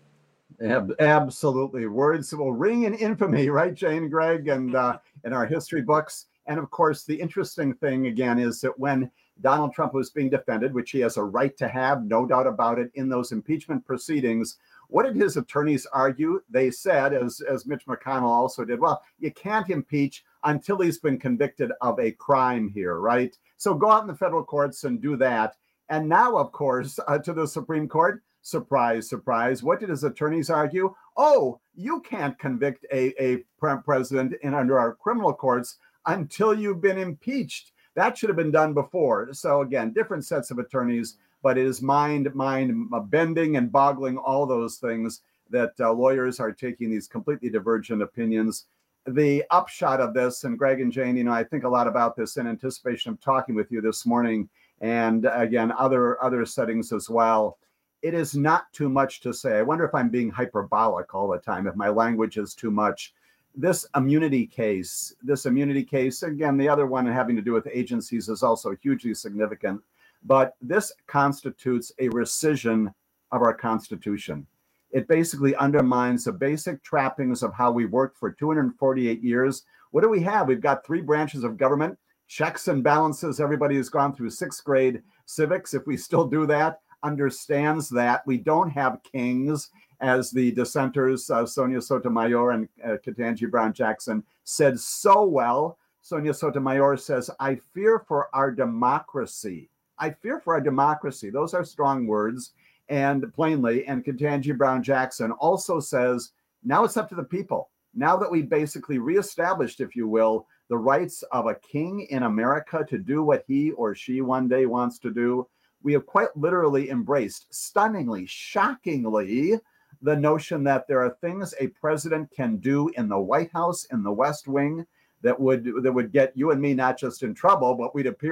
Ab- absolutely. Words will ring in infamy, right, Jane, Greg, and uh, in our history books. And of course, the interesting thing, again, is that when Donald Trump was being defended, which he has a right to have, no doubt about it, in those impeachment proceedings, what did his attorneys argue? They said, as, as Mitch McConnell also did, well, you can't impeach until he's been convicted of a crime here, right? So go out in the federal courts and do that. And now, of course, uh, to the Supreme Court, surprise, surprise, what did his attorneys argue? Oh, you can't convict a, a pre- president in under our criminal courts until you've been impeached. That should have been done before. So again, different sets of attorneys, but it is mind, mind bending and boggling, all those things that uh, lawyers are taking these completely divergent opinions. The upshot of this, and Greg and Jane, you know, I think a lot about this in anticipation of talking with you this morning, and again, other other settings as well. It is not too much to say. I wonder if I'm being hyperbolic all the time, if my language is too much. This immunity case, this immunity case, again, the other one having to do with agencies is also hugely significant, but this constitutes a rescission of our Constitution. It basically undermines the basic trappings of how we worked for two hundred forty-eight years. What do we have? We've got three branches of government, checks and balances. Everybody who's gone through sixth grade civics, if we still do that, understands that we don't have kings. As the dissenters, uh, Sonia Sotomayor and uh, Ketanji Brown Jackson said so well. Sonia Sotomayor says, I fear for our democracy. I fear for our democracy. Those are strong words, and plainly. And Ketanji Brown Jackson also says, now it's up to the people. Now that we basically reestablished, if you will, the rights of a king in America to do what he or she one day wants to do, we have quite literally embraced, stunningly, shockingly, the notion that there are things a president can do in the White House, in the West Wing, that would that would get you and me not just in trouble, but we'd appear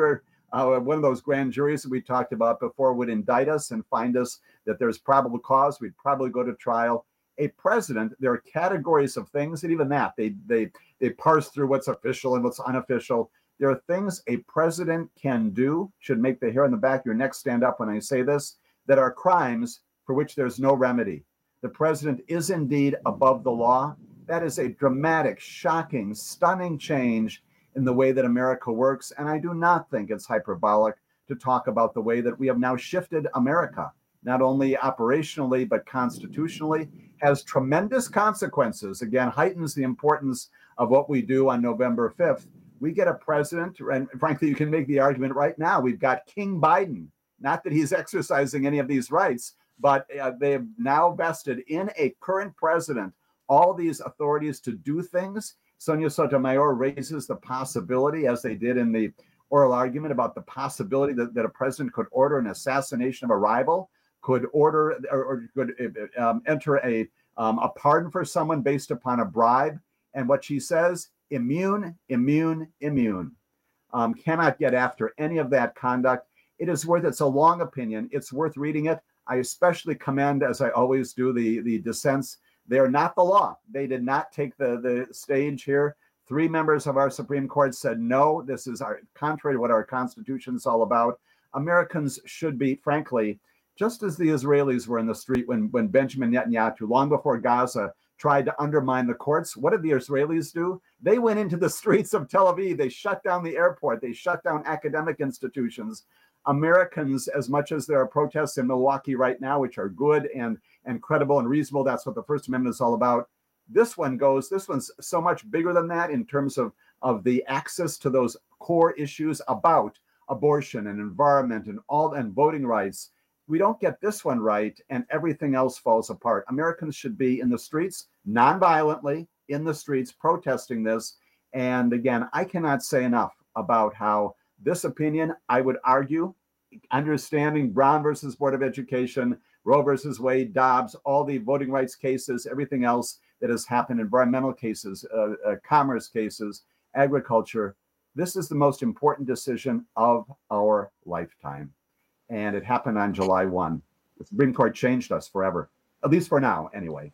uh, one of those grand juries that we talked about before would indict us and find us that there's probable cause. We'd probably go to trial. A president, there are categories of things, and even that, they they they parse through what's official and what's unofficial. There are things a president can do, should make the hair on the back of your neck stand up when I say this, that are crimes for which there's no remedy. The president is indeed above the law. That is a dramatic, shocking, stunning change in the way that America works. And I do not think it's hyperbolic to talk about the way that we have now shifted America, not only operationally, but constitutionally, has tremendous consequences. Again, heightens the importance of what we do on November fifth. We get a president, and frankly, you can make the argument right now, we've got King Biden. Not that he's exercising any of these rights, but uh, they've now vested in a current president all these authorities to do things. Sonia Sotomayor raises the possibility, as they did in the oral argument, about the possibility that, that a president could order an assassination of a rival, could order or, or could um, enter a, um, a pardon for someone based upon a bribe. And what she says, immune, immune, immune. Um, cannot get after any of that conduct. It is worth, it's a long opinion. It's worth reading it. I especially commend, as I always do, the, the dissents. They are not the law. They did not take the, the stage here. Three members of our Supreme Court said, no, this is our, contrary to what our Constitution is all about. Americans should be, frankly, just as the Israelis were in the street when, when Benjamin Netanyahu, long before Gaza, tried to undermine the courts. What did the Israelis do? They went into the streets of Tel Aviv. They shut down the airport. They shut down academic institutions. Americans, as much as there are protests in Milwaukee right now, which are good and, and credible and reasonable, that's what the First Amendment is all about. This one goes, this one's so much bigger than that in terms of, of the access to those core issues about abortion and environment and all and voting rights. We don't get this one right, and everything else falls apart. Americans should be in the streets, nonviolently, in the streets, protesting this. And again, I cannot say enough about how this opinion, I would argue, understanding Brown versus Board of Education, Roe versus Wade, Dobbs, all the voting rights cases, everything else that has happened, environmental cases, uh, uh, commerce cases, agriculture. This is the most important decision of our lifetime. And it happened on July first. The Supreme Court changed us forever, at least for now, anyway.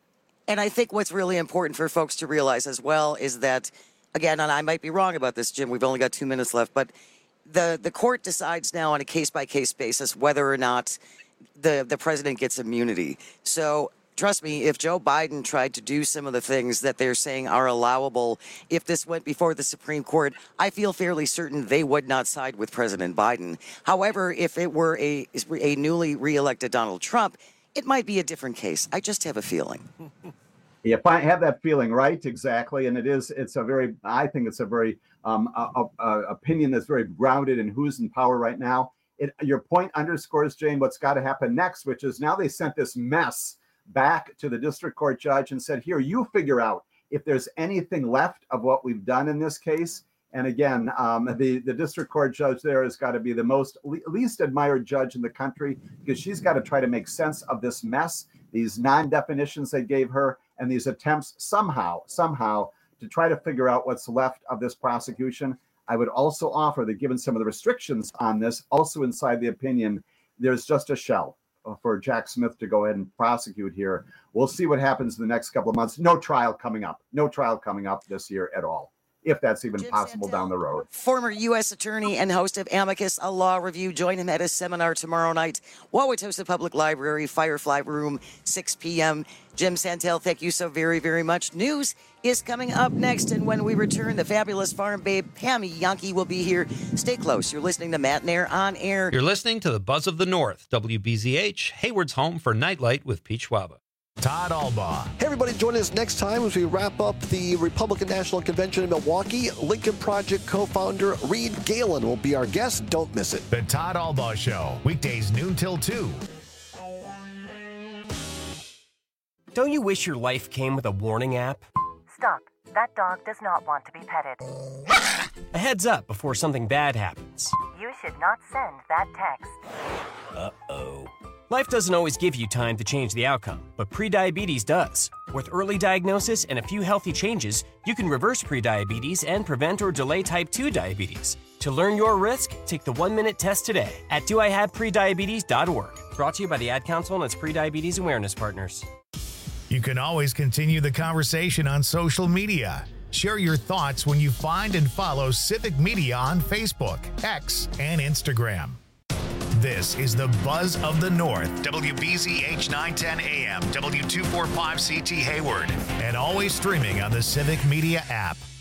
And I think what's really important for folks to realize as well is that, again, and I might be wrong about this, Jim, we've only got two minutes left, but the, the court decides now on a case-by-case basis whether or not the, the president gets immunity. So trust me, if Joe Biden tried to do some of the things that they're saying are allowable, if this went before the Supreme Court, I feel fairly certain they would not side with President Biden. However, if it were a, a newly reelected Donald Trump, it might be a different case. I just have a feeling. If I have that feeling, right, exactly, and it is, it's a very, I think it's a very um, a, a, a opinion that's very grounded in who's in power right now. It, your point underscores, Jane, what's got to happen next, which is now they sent this mess back to the district court judge and said, here, you figure out if there's anything left of what we've done in this case. And again, um, the, the district court judge there has got to be the most le- least admired judge in the country, because she's got to try to make sense of this mess, these non-definitions they gave her, and these attempts somehow, somehow to try to figure out what's left of this prosecution. I would also offer that given some of the restrictions on this, also inside the opinion, there's just a shell for Jack Smith to go ahead and prosecute here. We'll see what happens in the next couple of months. No trial coming up. No trial coming up this year at all, if that's even Jim possible Santel, down the road. Former U S attorney and host of Amicus, a law review. Join him at a seminar tomorrow night. Wauwatosa Public Library, Firefly Room, six p.m. Jim Santel, thank you so very, very much. News is coming up next, and when we return, the fabulous farm babe, Pammy Yankee, will be here. Stay close. You're listening to Matt Nair on Air. You're listening to the Buzz of the North, W B Z H, Hayward's home for Nightlight with Pete Schwaba. Todd Albaugh. Hey, everybody, join us next time as we wrap up the Republican National Convention in Milwaukee. Lincoln Project co-founder Reed Galen will be our guest. Don't miss it. The Todd Albaugh Show, weekdays noon till two. Don't you wish your life came with a warning app? Stop. That dog does not want to be petted. A heads up before something bad happens. You should not send that text. Uh-oh. Life doesn't always give you time to change the outcome, but prediabetes does. With early diagnosis and a few healthy changes, you can reverse prediabetes and prevent or delay type two diabetes. To learn your risk, take the one-minute test today at do I have prediabetes dot org. Brought to you by the Ad Council and its Prediabetes Awareness Partners. You can always continue the conversation on social media. Share your thoughts when you find and follow Civic Media on Facebook, X, and Instagram. This is the Buzz of the North, W B Z H nine ten A M, W two forty-five C T Hayward, and always streaming on the Civic Media app.